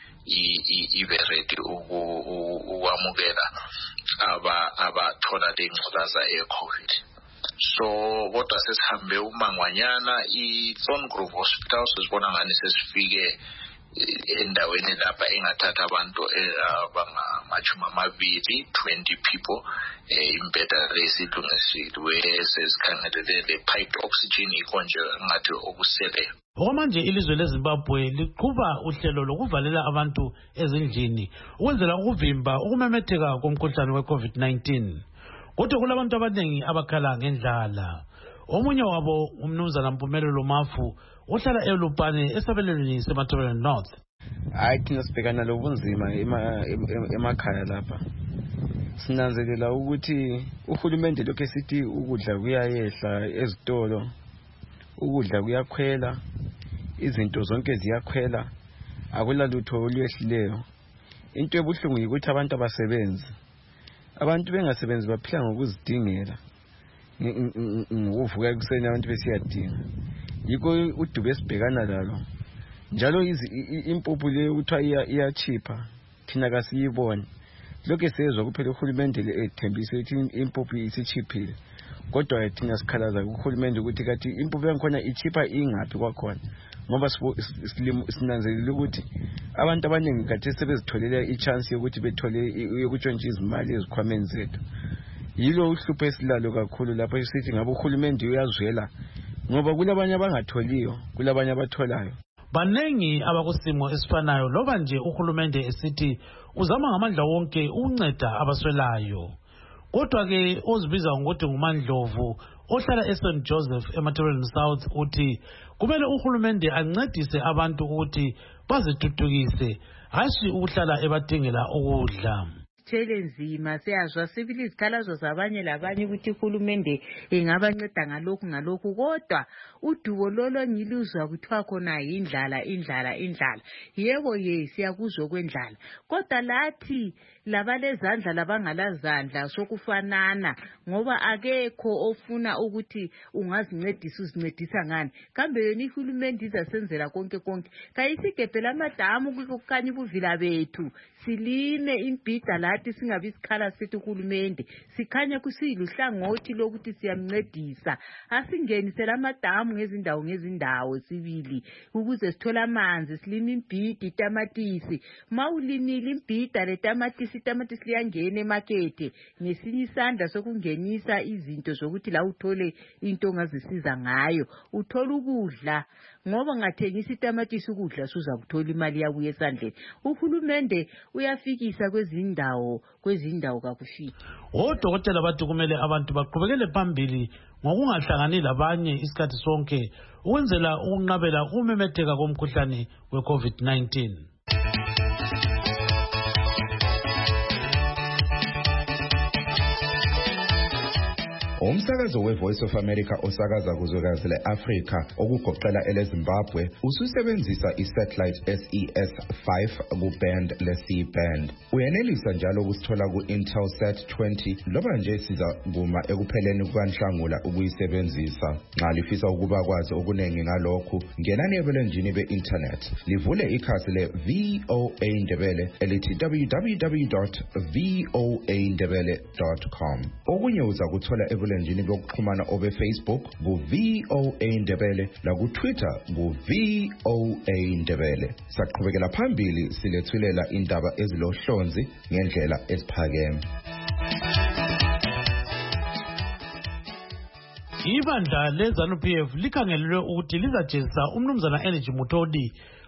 ibe ready ukwamukela aba abathola le ngculaza ye-COVID. So kodwa sesihambe umangwanyana i-Thorn Grove Hospital sisibona ngani sesifike endaweni lapha engathatha abantu abangamachumi amabili twenty people imbheda lesilungisiwe sesikhangelele le piped oxygen ikonje ngathi okusele. Okwamanje ilizwe leZimbabwe liqhuba uhlelo lokuvalela abantu ezindlini ukwenzela ukuvimba ukumemetheka komkhuhlane we-COVID nineteen. Kodwa kulabantu abaningi abakhala ngendlala. Omunye wabo umnumzana Mpumelelo Mafu uhlala eLupane esabelweni seMatabele North. Hayi thina sibhekana lobunzima emakhaya lapha. Sinanzelela ukuthi uhulumende lokho esithi ukudla kuyayehla ezitolo, ukudla kuyakhwela, izinto zonke ziyakhwela, akulalutho oluyehlileyo. Into ebuhlungu ukuthi abantu abasebenzi. Abantu bengasebenzi baphila ngokuzidingela. Ngokuvuka ekuseni abantu besiyadinga. Yiko uDube esibhekana lalo. Njalo impuphu leyo kuthiwa iyachipha thina kasiyiboni. Lokho sezwe kuphela uhulumende ethembise ukuthi impuphu isichiphile. Kodwa thina sikhalaza kuhulumende ukuthi kathi impuphu yankhona ichipha ingaphi kwakhona. Ngoba sinanzelela ukuthi abantu abaningi kathi sebezitholela i-chance yokuthi bethole ukutshontsha izimali ezikhwameni zethu. Yilo uhlupho esilalo kakhulu lapho sithi ngabe uhulumende uyazwela ngoba kulabanye abangatholiyo kulabanye abatholayo. Banengi abakusimo esifanayo loba nje uhulumende esithi uzama ngamandla wonke ukunceda abaswelayo. Kodwa ke ozibiza ngokuthi nguMandlovu ohlala eSaint Joseph eMatabele South uthi kumele uhulumende ancedise abantu ukuthi bazithuthukise hashi ukuhlala ebadingela ukudla. Nzima siyazwa sibili izikhalazo zabanye labanye ukuthi uhulumende engabanceda ngalokhu ngalokhu kodwa udubo lolo ngiluzwa kuthiwa khona indlala indlala indlala. Yebo ye siyakuzwa kwendlala kodwa lathi labalezandla labangalazandla sokufanana ngoba akekho ofuna ukuthi ungazincedisa uzincedisa ngani. Kambe yona ihulumende izasenzela konke konke. Kayisigebhela amadamu kukanye ubuvila bethu silime imbhida lathi singabe isikhala sithi uhulumende sikhanya kusiyiluhlangothi lokuthi siyamncedisa asingenisela amadamu ngezindawo ngezindawo sibili ukuze sithola amanzi silime imbhida itamatisi mawulimile imbhida letamatisi itamatisi liyangena emakethe ngesinye isandla sokungenisa izinto zokuthi la uthole into ongazisiza ngayo uthola ukudla ngoba ngathengisa itamatisi ukudla suza kuthola imali yabuye esandleni. Uhulumende uyafikisa kwezindawo kwezindawo kakufiki. Odokotela bathi kumele abantu baqhubekele phambili ngokungahlangani labanye isikhathi sonke ukwenzela ukunqabela ukumemetheka komkhuhlane we-COVID nineteen. Umsakazo we-Voice of America osakaza kuzwekazi le-Afrika okugoqela ele-Zimbabwe ususebenzisa i-satellite S E S five ku-band le-C band. Uyenelisa njalo ukusithola ku-Intelsat twenty loba nje siza kuma ekupheleni kukaNhlangula ukuyisebenzisa. Nxa lifisa ukuba kwazi okuningi ngalokhu ngenani ebulenjini be-internet livule ikhasi le-V O A Ndebele elithi w w w dot v o a ndebele dot com. Okunye uza kuthola ebulenjini njini bokuxhumana obe Facebook ku V O A Ndebele la ku Twitter ku V O A Ndebele. Saqhubekela phambili silethulela indaba ezilohlonzi ngendlela esiphakeme. Ibandla leZANU-P F likhangelelwe ukuthi lizajezisa umnumzana Energy Mutodi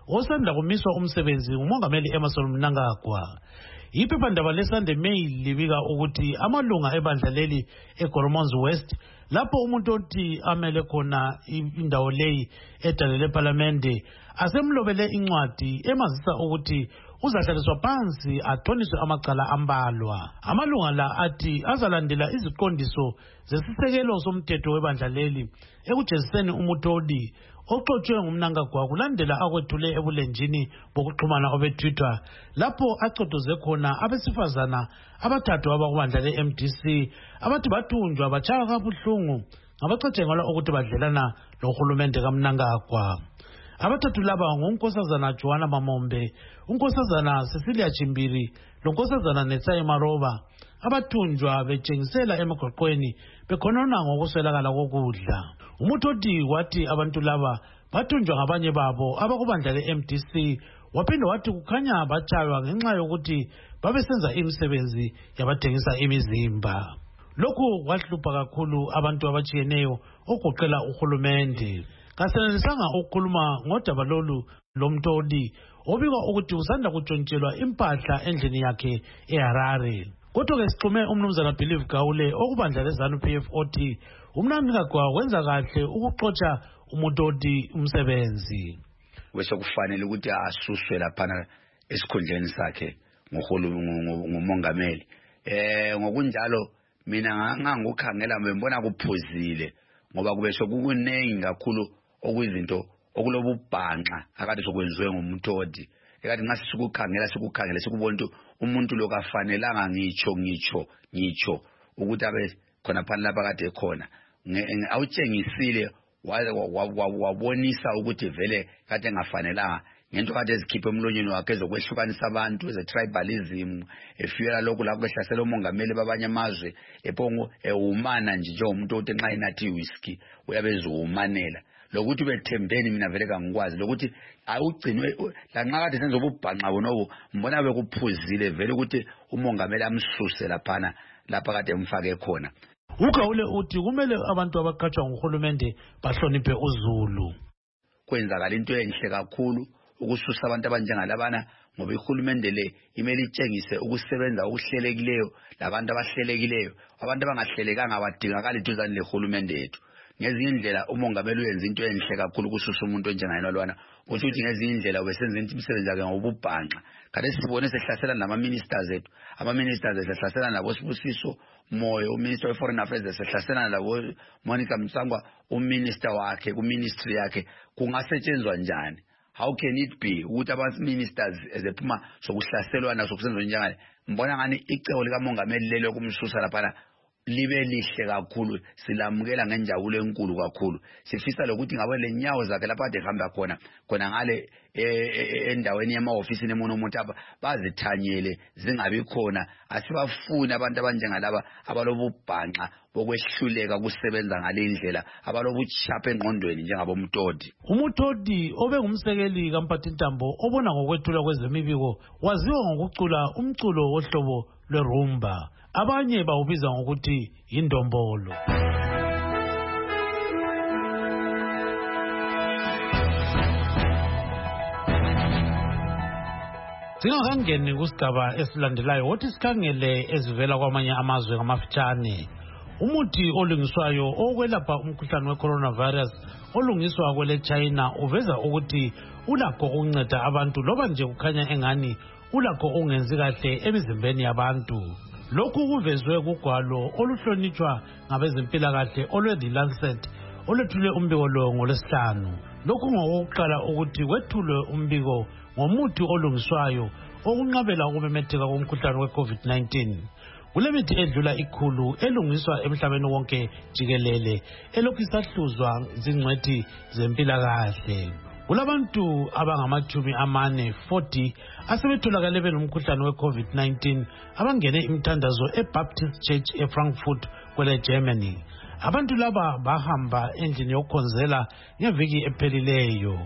osanda kumiswa umsebenzi ngumongameli Emmerson Mnangagwa. Iphephandaba leSunday Mail libika ukuthi amalunga ebandla leli eGoromonzi West lapho umuntu othi amele khona indawo leyi edalele eParliamente asemlobele incwadi emazisa ukuthi uzahlaliswa phansi athoniswe amacala ambalwa. Amalunga la athi azalandela iziqondiso zesisekelo somthetho webandla leli ekujeziseni umutoli oxotshwe ngumnangagwa kulandela akwethule ebulenjini bokuxhumana obetwitter lapho acodoze khona abesifazana abathathu abakubandla le-M D C abathi bathunjwa batshaya kabuhlungu ngabacatshengelwa ukuthi badlelana lohulumende kaMnangagwa. Abathathu laba ngunkosazana Joanna Mamombe, unkosazana Cecilia Chimbiri lonkosazana Netsayi Maroba abathunjwa betshengisela emigwaqweni bekhonona ngokuswelakala kokudla. Umutoti wathi abantu laba bathunjwa ngabanye babo abakubandla le-M D C waphinde wathi kukhanya batshaywa ngenxa yokuthi babesenza imisebenzi yabathengisa imizimba. Lokhu kwahlupha kakhulu abantu abatshiyeneyo ogoqela uhulumende. Kasenelisanga ukukhuluma ngodaba lolu lomtoli obikwa ukuthi usanda kutshontshelwa impahla endlini yakhe eHarare. Kodwa ke sixhume umnumzana Believe Gawule okubandla leZANU P F othi uMnangagwa wenza kahle ukuxotsha umutoti umsebenzi. Wese kufanele ukuthi asuswe laphana esikhundleni sakhe ngumongameli. Eh ngokunjalo mina ngangukhangela ngibona kuphuzile ngoba kubesho kukunengi kakhulu okuyizinto okulobubhanqa akade sokwenziwe ngumtoti. Ekade nxa sikukhangela sikukhangela sikubona ukuthi umuntu lo kafanelanga ngitsho ngitsho ngitsho ukuthi abe khona phana lapha kade khona awutshengisile wabonisa ukuthi vele kade ngafanelanga ngento kade ezikhiphe emlonyeni wakhe ezokwehlukanisa abantu eze-tribalism efiyela lokhu lapho behlasela umongameli babanye amazwe ephongo ehumana nje njengomuntu othi nxa inathi whisky uyabezuhumanela lokuthi bethembeni mina vele kangikwazi lokuthi awugcinwe lanxa kade senza ububhanqa bonobo mbona bekuphuzile vele ukuthi umongameli amsuse laphana lapha kade emfake khona. Ugawule uthi kumele abantu abaqhatshwa nguhulumende bahloniphe uZulu. Kwenzakala into enhle kakhulu ukususa abantu abanjengalabana ngoba ihulumende le imeli itshengise ukusebenza okuhlelekileyo labantu abahlelekileyo abantu abangahlelekanga abadingakala iduzane lehulumende yethu. Ngezinye indlela umongameli uyenza into enhle kakhulu ukususa umuntu onjengayena lwana kusho ukuthi ngezinye indlela ubesenza imisebenzi yakhe ngobubhanqa. Kade sibone sehlasela nama ministers ethu ama ministers esehlasela nabo Sibusiso Moyo uminister of foreign affairs esehlasela nabo Monica Msangwa uminister wakhe ku ministry yakhe kungasetshenzwa njani. How can it be ukuthi aba ministers ezephuma sokuhlaselwa naso kusenziwa njani? Mbona ngani icebo lika mongameli lelo kumsusa lapha libe lihle kakhulu silamukela ngenjabulo enkulu kakhulu sifisa lokuthi ngabe lenyawo zakhe lapha ade hamba khona khona ngale endaweni yema-office nemono umuntu apha bazithanyele zingabi khona asibafuni abantu abanjengalaba abalobubhanqa bokwehluleka kusebenza ngale ndlela abalobuchapha engqondweni njengabomtoti. Umutoti obengumsekeli kaMphathintambo obona ngokwethula kwezemibiko waziwa ngokucula umculo wohlobo lwerumba abanye bawubiza ngokuthi yindombolo. Singakangeni kusigaba esilandelayo wothi sikhangele ezivela kwamanye amazwe ngamafitshane. Umuthi olungiswayo okwelapha umkhuhlane we-coronavirus olungiswa kwele China uveza ukuthi ulakho ukunceda abantu loba nje kukhanya engani ulakho ungenzi kahle emizimbeni yabantu. Lokhu kuvezwe kugwalo oluhlonitshwa ngabezempilakahle olwe-The Lancet olwethule umbiko lo ngolwesihlanu. Lokhu ngokokuqala ukuthi wethulwe umbiko ngomuthi olungiswayo okunqabela ukumemetheka komkhuhlane we-COVID nineteen. Kulemithi edlula ikhulu elungiswa emhlabeni wonke jikelele elokhu isahluzwa zingcwethi zempilakahle. Kulabantu abangamatshumi amane forty asebetholakale benomkhuhlane we-COVID nineteen abangene imithandazo eBaptist Church eFrankfurt kwele Germany. Abantu laba bahamba endlini yokukhonzela ngeviki ephelileyo.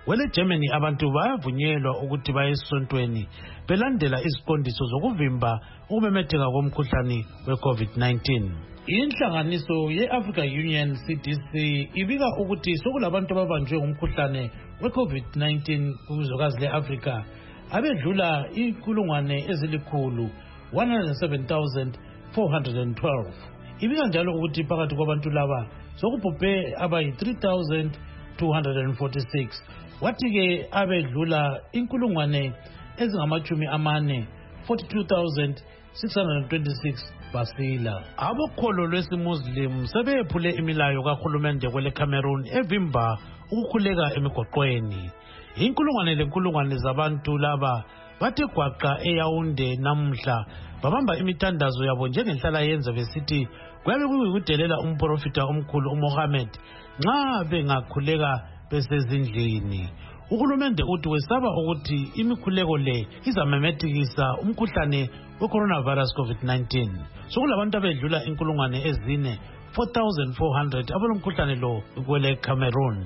Wele Germany abantu bayavunyelwa ukuthi baye esontweni belandela iziqondiso zokuvimba ukumemetheka komkhuhlane we-COVID nineteen. Inhlanganiso ye-Africa Union C D C ibika ukuthi sokulabantu ababanjwe ngumkhuhlane we-COVID nineteen kuzwekazi le-Africa abedlula inkulungwane ezilikhulu one hundred seven thousand four hundred twelve. Ibika njalo ukuthi phakathi kwabantu laba sokubhubhe abayi three thousand two hundred forty-six. Wathi ke abedlula inkulungwane ezingamachumi amane forty-two thousand six hundred twenty-six basila. Abokholo lwesimuslim sebephule imilayo kahulumende kwele Cameroon evimba ukukhuleka emigoqweni. Inkulungwane lenkulungwane zabantu laba bathi gwaqa eYaounde namhla babamba imithandazo yabo njengenhlala yenza besithi kwabe kuyikudelela umprofita omkhulu uMohammed nxa bengakhuleka besezindlini. Uhulumende uthi wesaba ukuthi imikhuleko le izamemethikisa umkhuhlane we-coronavirus COVID nineteen. Sokulabantu abedlula inkulungwane ezine four thousand four hundred abalomkhuhlane lo kwele Cameroon.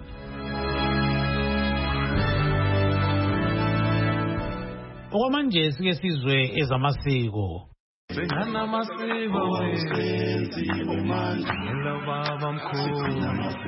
Okwamanje sike sizwe ezamasiko. Sengana masiko wenziwe manje baba mkhulu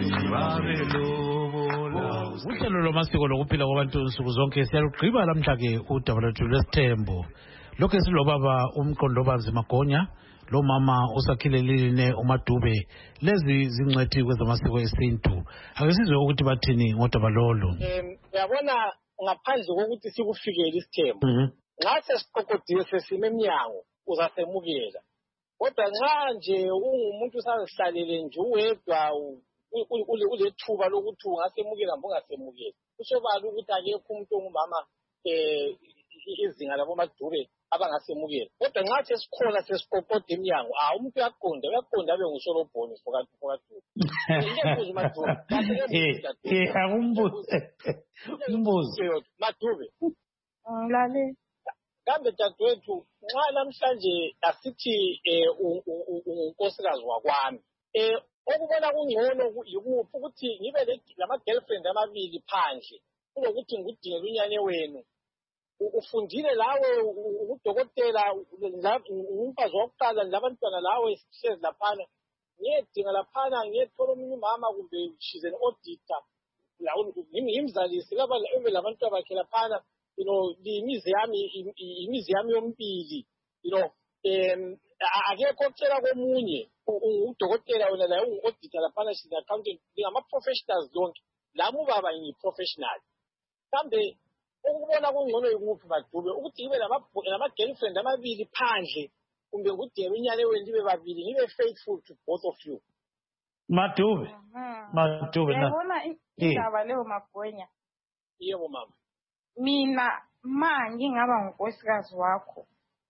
babelobola. Uhlelo lwamasiko lokuphila kwabantu insuku zonke siyalugqiba lamhla ke udaba lwethu lwesithembo. Lokho esilobaba uMqondobazi Magonya lo mama usakhilelile uMadube lezi zingcwethi kwezamasiko esintu. Ake sizwe ukuthi bathini ngodaba lolu. Em yabona ngaphandle kokuthi sikufikele isithembo. Nxa sesiqoqodiwe sesime eminyango uzasemukela. Kodwa nxa nje ungumuntu usazihlalele nje uwedwa ulethuba lokuthi ungasemukela mbungasemukela. Kusobala ukuthi akekho umuntu ongumama eh izinga labo Madube abangasemukela. Kodwa nxa sesikhona sesiqoqoda eminyango ah umuntu uyaqonda uyaqonda abe ngusolobhoni phakathi phakathi. Ngiyakuzwa Madube. Eh akumbuze. Umbuzo Madube. Ngilale. Kambe dadwethu nxa namhlanje asithi eh unkosikazi wakwami eh okubona kungcono yikuphi ukuthi ngibe lama girlfriend amabili phandle kulokuthi ngidingele unyane wenu ufundile lawe udokotela umfazi wokuqala labantwana lawe sihlezi laphana ngiyedinga laphana ngiyethola omunye umama kumbe she's an auditor lawo ngimzalisi laba ebe labantu abakhe laphana you know imizi yami imizi yami yompili you know em akekho okuthela komunye udokotela wena la ungu-auditor laphana she's an accountant ngama-professionals zonke lami ubaba ngiyi-professional kambe ukubona kungcono yikuphi Madube ukuthi ngibe nama-girlfriend amabili phandle kumbe ngudele unyane wenu libe babili ngibe faithful to both of you. Madube Madube na yabona indaba leyo Magonya. Yebo mama. Mina ma ngingaba ngunkosikazi wakho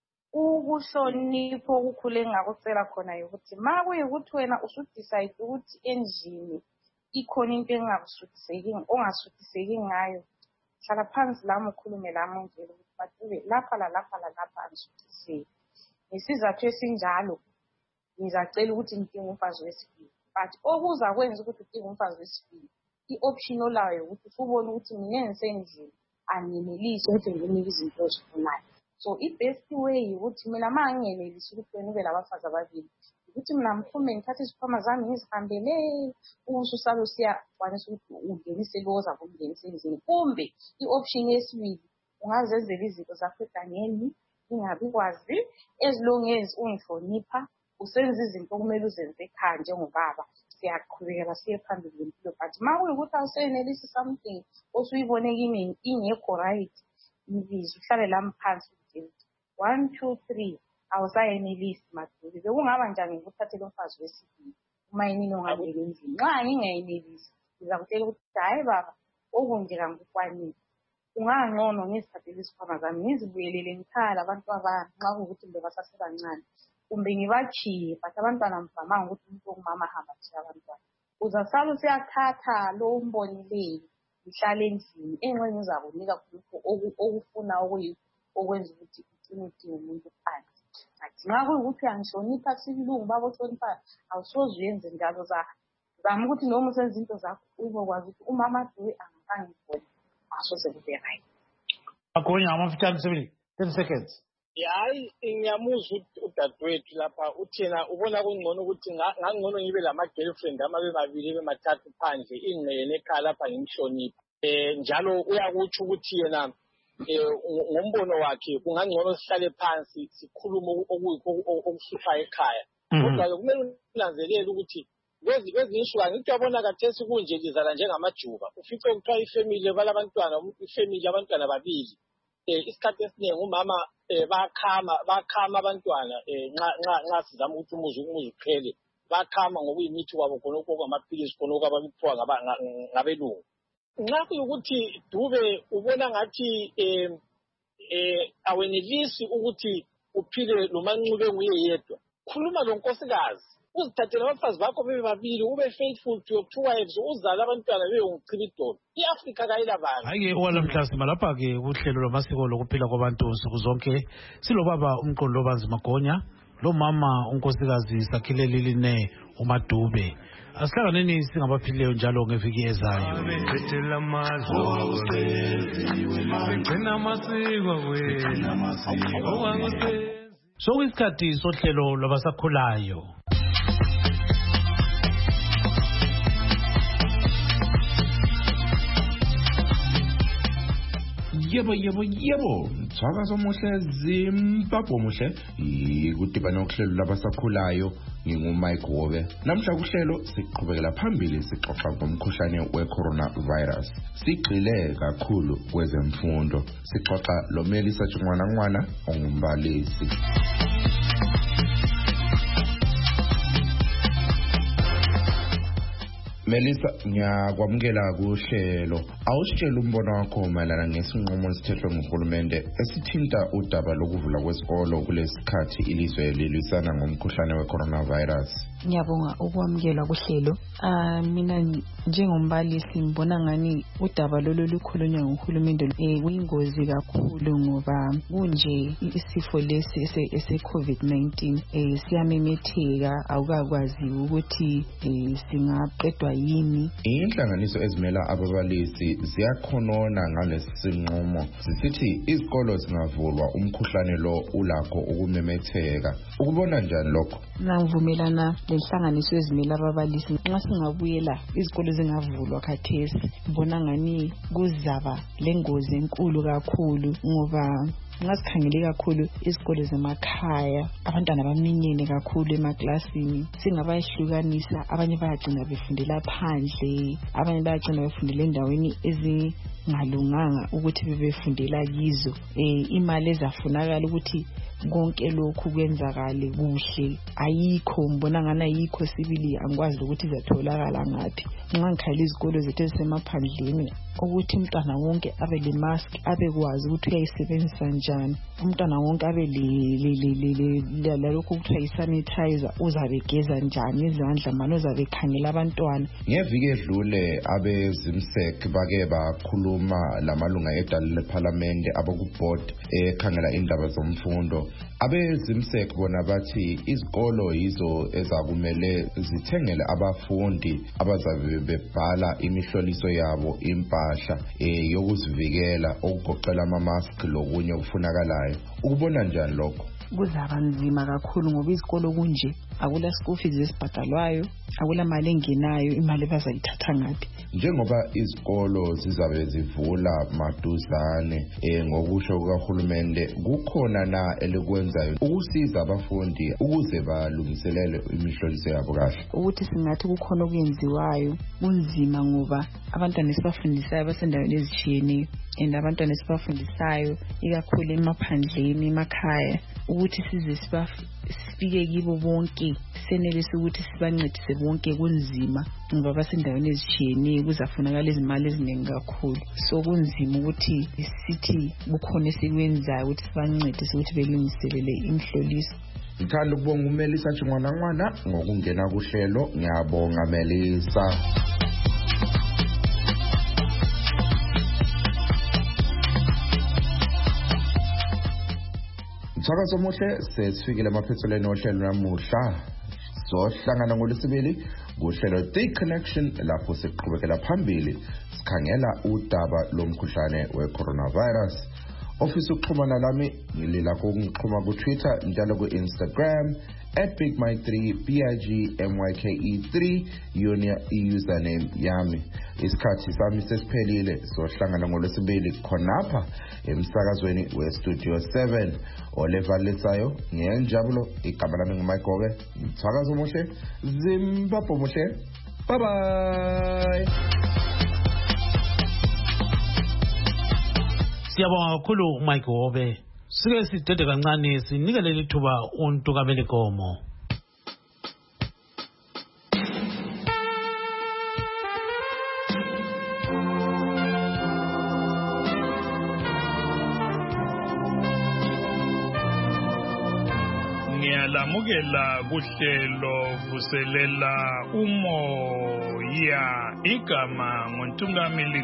ukuhlonipha okukhule ngakucela khona ukuthi ma kuyikuthi wena usudecide ukuthi endlini ikhona into engakusuthiseki ongasuthiseki ngayo hlala phansi lami ukhulume lami nje ukuthi Madube lapha la lapha la lapha angisuthiseki ngesizathu esinjalo ngizacela ukuthi ngidinge umfazi wesibili but okuza kwenza ukuthi udinge umfazi wesibili i-option olayo ukuthi usubone ukuthi mina engisendlini angenelisi ukuthi nginike izinto ezifunayo. So i-best way ukuthi mina ma ngingenelisi ukuthi wena ube labafazi ababili ukuthi mina mphume ngithathe izikhwama zami ngizihambele ususalo siyakwanisa ukuthi ungenise lo oza kumngenisa endlini kumbe i-option yesibili ungazenzela izinto zakho egangeni ingabi kwazi as long as ungihlonipha usenza izinto okumele uzenze ekhaya njengobaba siyaqhubekela siye phambili ngempilo but ma kuyikuthi awusenelisi something osuyibone kimi ingekho right ngibiza uhlale lami phansi ukuthi one two three awusayenelisi Madube bekungaba njani ngikuthathele umfazi wesibili uma yini ongangena endlini nxa ngingayenelisi ngizakutshela ukuthi hayi baba okunje kangikwanisi ungangcono ngizithathele isikhwama zami ngizibuyelele ngikhaya labantu abami nxa kuyikuthi mbe basasebancane kumbe ngibachiye but abantwana mvamanga ukuthi umuntu ongumama ahamba achiya abantwana uzasala usiyathatha lo umbonileyo ngihlale endlini enxenye uzakunika khonokho okufuna okwenza ukuthi ugcine udinga umuntu phansi athi nxa kuyikuthi uyangihlonipha sibilungu baba ohloniphayo awusoze uyenze njalo zama ukuthi noma usenza into zakho uyibokwazi ukuthi umama Madube angakangibona asoze kube right. Agonya amafitani sibili ten seconds. Hayi ngiyamuzwa udadewethu lapha uthina ubona kungcono ukuthi ngangcono ngibe lama girlfriend amabe babili bemathathu phandle ingcele nekhaya lapha ngimhlonipha. Eh njalo uyakuthi ukuthi yena ngombono wakhe kungangcono sihlale phansi sikhuluma okuhlupha ekhaya. Kodwa kumele unanzelele ukuthi lezi ezinshu angithi yabona kathesi kunje lizala njengamajuba. Ufice ukuthiwa ifamily balabantwana ifamily abantwana babili. Eh isikhathi esiningi umama bakhama bakhama abantwana nxa nxa nxa sizama ukuthi umuzi umuzi uphele bakhama ngokuyimithi kwabo khona okwamaphilisi khona okwabaphiwa ngabelungu. Nxa kuyukuthi Dube ubona ngathi eh eh awenelisi ukuthi uphile lo manxube nguye yedwa, khuluma lo nkosikazi uzithathele abafazi bakho bebe babili ube faithful to your two wives uzala abantwana bebe ungichibidolo. iAfrica kayilabani. Hayi owalamhlasi malapha ke uhlelo lwamasiko lokuphila kwabantu nsuku zonke silobaba umqondo obanzi Magonya lo mama unkosikazi Sakhileliline uMadube. Asihlanganeni singabaphileyo njalo ngeviki ezayo. So isikhathi sohlelo lwabasakhulayo. Yebo yebo yebo Mthakazo muhle Zimbabwe muhle ikudibana ukuhlelo labasakhulayo ngingumike Wobe. Namhla kuhlelo siqhubekela phambili sixoxa ngomkhuhlane weCoronavirus. Sigxile kakhulu kwezemfundo. Sixoxa lo Melisa Chingwanangwana ongumbalisi. Melisa ngiyakwamukela kuhlelo. Awusitshela umbono wakho mayelana ngesinqumo esithethwe nguhulumende esithinta udaba lokuvula kwesikolo kulesikhathi ilizwe lilwisana ngomkhuhlane weCoronavirus. Ngiyabonga ukwamukela kuhlelo. Ah mina njengombalisi ngibona ngani udaba lolu lukhulunywa nguhulumende eh kuyingozi kakhulu ngoba kunje isifo lesi ese COVID nineteen eh siyamemetheka awukakwazi ukuthi singaqedwa yini. Inhlanganiso ezimela ababalisi ziyakhonona ngalesi sinqumo zisithi izikolo zingavulwa umkhuhlane lo ulakho ukumemetheka. Ukubona njani lokho? Ngivumelana lenhlanganiso ezimela ababalisi nxa singabuyela izikolo zingavulwa khathesi ngibona ngani kuzaba lengozi enkulu kakhulu ngoba ngasikhangele kakhulu izikolo zemakhaya abantwana baminyene kakhulu emaklasini singabayihlukanisa abanye bayagcina befundela phandle abanye bayagcina befundela endaweni ezingalunganga ukuthi bebefundela kizo eh imali ezafunakala ukuthi konke lokhu kwenzakale kuhle ayikho ngibona ngana ayikho sibili angikwazi ukuthi izatholakala ngathi ngangikhala izikolo zethu ezisemaphandleni ukuthi umntwana wonke abe le mask abekwazi ukuthi uyayisebenzisa njani umntwana wonke abe le lalokho ukuthi ayisanitizer uzabegeza njani izandla manje uzabe khangela abantwana. Ngeviki edlule abezimsek bake bakhuluma lamalunga edale leParliament abakuboard ekhangela indaba zomfundo. Abezimsek bona bathi izikolo yizo ezakumele zithengele abafundi abazabe bebhala imihloliso yabo impahla eh yokuzivikela okugoqela ama mask lokunye okufunakalayo. Ukubona njani lokho? Kuzaba nzima kakhulu ngoba izikolo kunje akula school fees esibhadalwayo akula mali engenayo imali bazayithatha ngapi. Njengoba izikolo zizabe zivula maduzane eh ngokusho kukaHulumende kukhona na elikwenzayo ukusiza abafundi ukuze balungiselele imihloliso yabo kahle. Ukuthi singathi kukhona okuyenziwayo kunzima ngoba abantwana esibafundisayo basendaweni ezitshiyeneyo and abantwana esibafundisayo ikakhulu emaphandleni emakhaya ukuthi size sifike kibo bonke senelise ukuthi sibancedise bonke kunzima ngoba basendaweni ezitshiyeneyo kuzafunakala izimali eziningi kakhulu so kunzima ukuthi sithi bukhona esikwenzayo ukuthi sibancedise ukuthi belungiselele imhloliso. Ngithanda ukubonga uMelisa Chingwanangwana ngokungena kuhlelo. Ngiyabonga Melisa. Mthakazo muhle sesifikile emaphethelweni ohlelo namuhla sohlangana ngolesibili kuhlelo The Connection lapho siqhubekela phambili sikhangela udaba lomkhuhlane we-coronavirus. Ofisa ukuxhumana lami ngililakho ukungixhuma ku-Twitter njalo ku-Instagram at big mike three b i g m y k e three yona i-username yami. Isikhathi sami sesiphelile, sohlangana ngolwesibili khonapha emsakazweni we-Studio seven. Olevalisayo ngiyenjabulo, igama lami nguMike Gobe. Mthakazo muhle, Zimbabwe muhle. Bye bye. Siyabonga kakhulu Mike Gobe. Sike sidede kancane sinikele lithuba uNtukameli Gomo. Ngiyalamukela kuhlelo vuselela umoya, igama nguNtukameli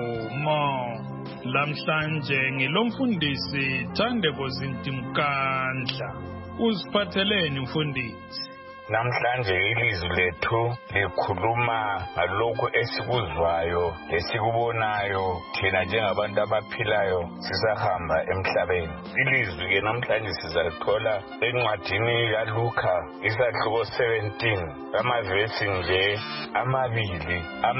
Gomo. Lamhlanje ngilomfundisi Thandeko Zintimkandla. Uziphatheleni mfundisi? Namhlanje ilizwi lethu likhuluma ngalokho esikuzwayo lesikubonayo thina njengabantu abaphilayo sisahamba emhlabeni. Ilizwi ke namhlanje sizalithola encwadini kaLuka isahluko seventeen, amavesi nje amabili,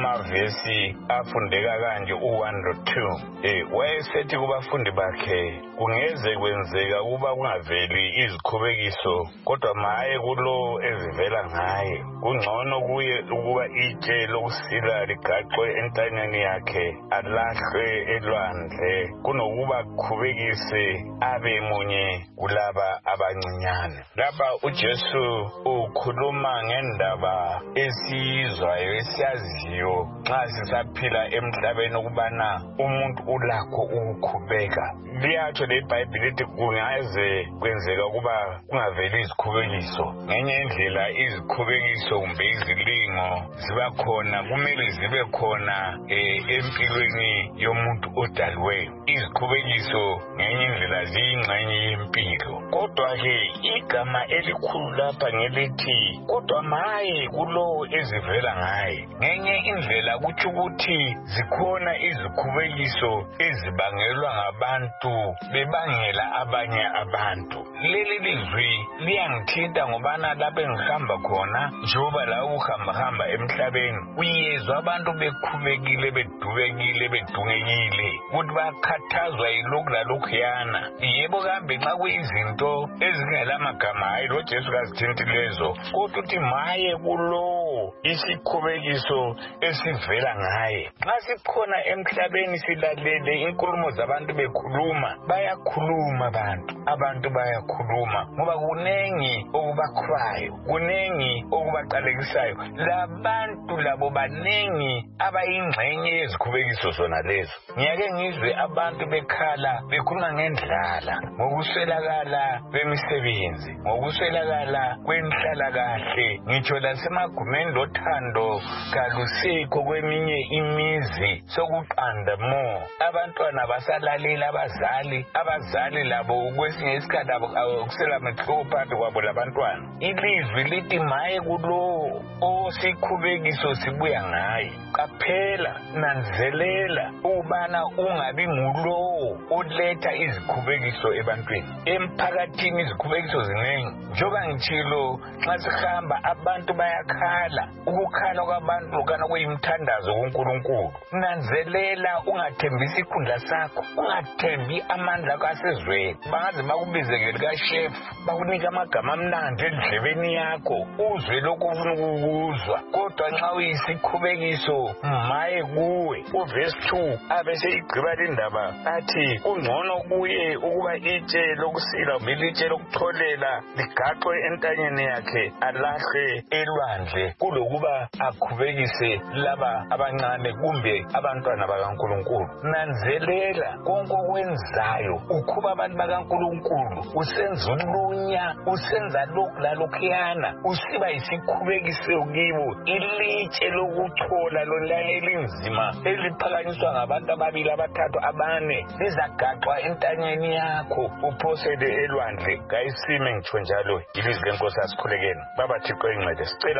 amavesi afundeka kanje u one to two. Eh wayesethi kubafundi bakhe kungeze kwenzeka kuba kungaveli izikhubekiso kodwa maye kulo ezivela ngaye. Kungcono kuye ukuba itshe lokusila ligaxwe entanyeni yakhe alahlwe elwandle kunokuba khubekise abe munye kulaba abancinyane. Lapha uJesu ukhuluma ngendaba esizwayo esiyaziyo nxa sisaphila emhlabeni ukubana umuntu ulakho ukukhubeka. Liyatsho leBhayibheli lithi kungaze kwenzeka ukuba kungaveli izikhubekiso. Ngenye indlela izikhubekiso kumbe izilingo ziba khona, kumele zibe khona empilweni yomuntu odalwe. Izikhubekiso ngenye indlela ziyingxenye yempilo. Kodwa ke igama elikhulu lapha ngelithi kodwa maye kulo ezivela ngaye. Ngenye indlela kuthi ukuthi zikhona izikhubekiso ezibangelwa ngabantu bebangela abanye abantu. Leli lizwi liyangithinta ngobana lapho engihamba khona njengoba la uhamba hamba emhlabeni uyezwa abantu bekhubekile bedubekile bedungekile ukuthi bakhathazwa yilokhu lalokhuyana. Yebo kambe nxa kuyizinto ezingela magama hayi lo Jesu kazithinti lezo, kodwa uthi maye kulo isikhubekiso esivela ngaye. Nxa sikhona emhlabeni silalele inkulumo zabantu bekhuluma, bayakhuluma abantu abantu bayakhuluma ngoba kunengi okubakhwayo, kunengi okubaqalekisayo. Labantu labo banengi abayingxenye yezikhubekiso zona lezo. Ngiyake ngizwe abantu bekhala bekhuluma ngendlala, ngokuswelakala kwemisebenzi, ngokuswelakala kwenhlalakahle, ngitsho lasemagumeni lothando kalusekho kweminye imizi sokuqanda mo. Abantwana basalalela abazali, abazali labo kwesinye isikhathi akusela mehlo phakathi kwabo labantwana. Ilizwi lithi maye kulo osikhubekiso sibuya ngaye. Qaphela, nanzelela ubana ungabi ngulo oletha izikhubekiso ebantwini. Emphakathini izikhubekiso zinengi. Njoba ngitshilo nxa sihamba abantu bayakhala. Ukukhala kwabantu kana kuyimthandazo kuNkulunkulu. Nanzelela ungathembisi ikhundla sakho, ungathembi amandla akho asezweni. Bangaze bakubizeke lika chef bakunika amagama amnandi endlebeni yakho uzwe lokhu ufuna ukukuzwa. Kodwa nxa uyisikhubekiso maye kuwe. Uverse two abese igqiba lindaba athi kungcono kuye ukuba itshe lokusila bilitshe lokutholela ligaxwe entanyeni yakhe alahle elwandle kulokuba akhubekise laba abancane kumbe abantwana bakaNkulunkulu. Nanzelela konke okwenzayo ukhuba abantu bakaNkulunkulu, usenza ulunya, usenza lokhu lalokhuyana, usiba isikhubekiso kibo. Ilitshe lokuthola lona elinzima eliphakanyiswa ngabantu ababili abathathu abane lizagaxwa entanyeni yakho uphosele elwandle. Kayisime ngitsho njalo ilizwi lenkosi asikhulekeni. Baba Thixo incede, sicela ubana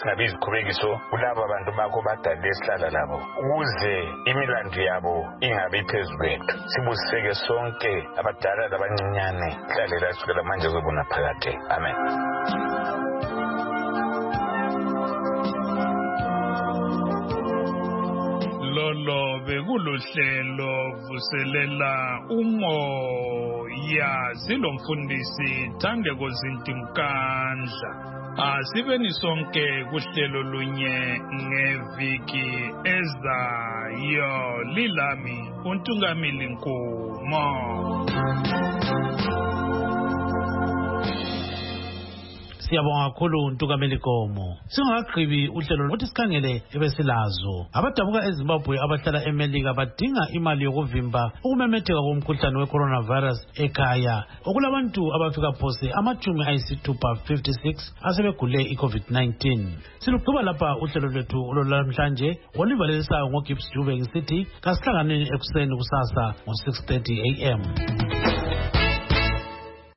singabi izikhubekiso kulabo abantu bakho badale esihlala labo ukuze imilando yabo ingabi phezu kwethu. Sibusiseke sonke abadala labancinyane hlalela sukela manje zobona phakade. Amen. Lolo bekulohlelo vuselela umoya zilomfundisi Thandeko Zintimkandla. Asibeni sonke kuhlelo lunye ngeviki ezayo. Lilami uNtungamili Nkomo. Siyabonga kakhulu Ntungamili Nkomo. Singakagqibi uhlelo lokuthi sikhangele ebesilazo. Abadabuka eZimbabwe abahlala eMelika badinga imali yokuvimba ukumemetheka komkhuhlane we-coronavirus ekhaya. Okulabantu abafika phose amachumi ayisithupha fifty-six asebegule i-COVID nineteen. Silugqiba lapha uhlelo lwethu olwalamhlanje olivalisayo ngoGibbs Dube ngisithi kasihlanganeni ekuseni kusasa ngo six thirty a m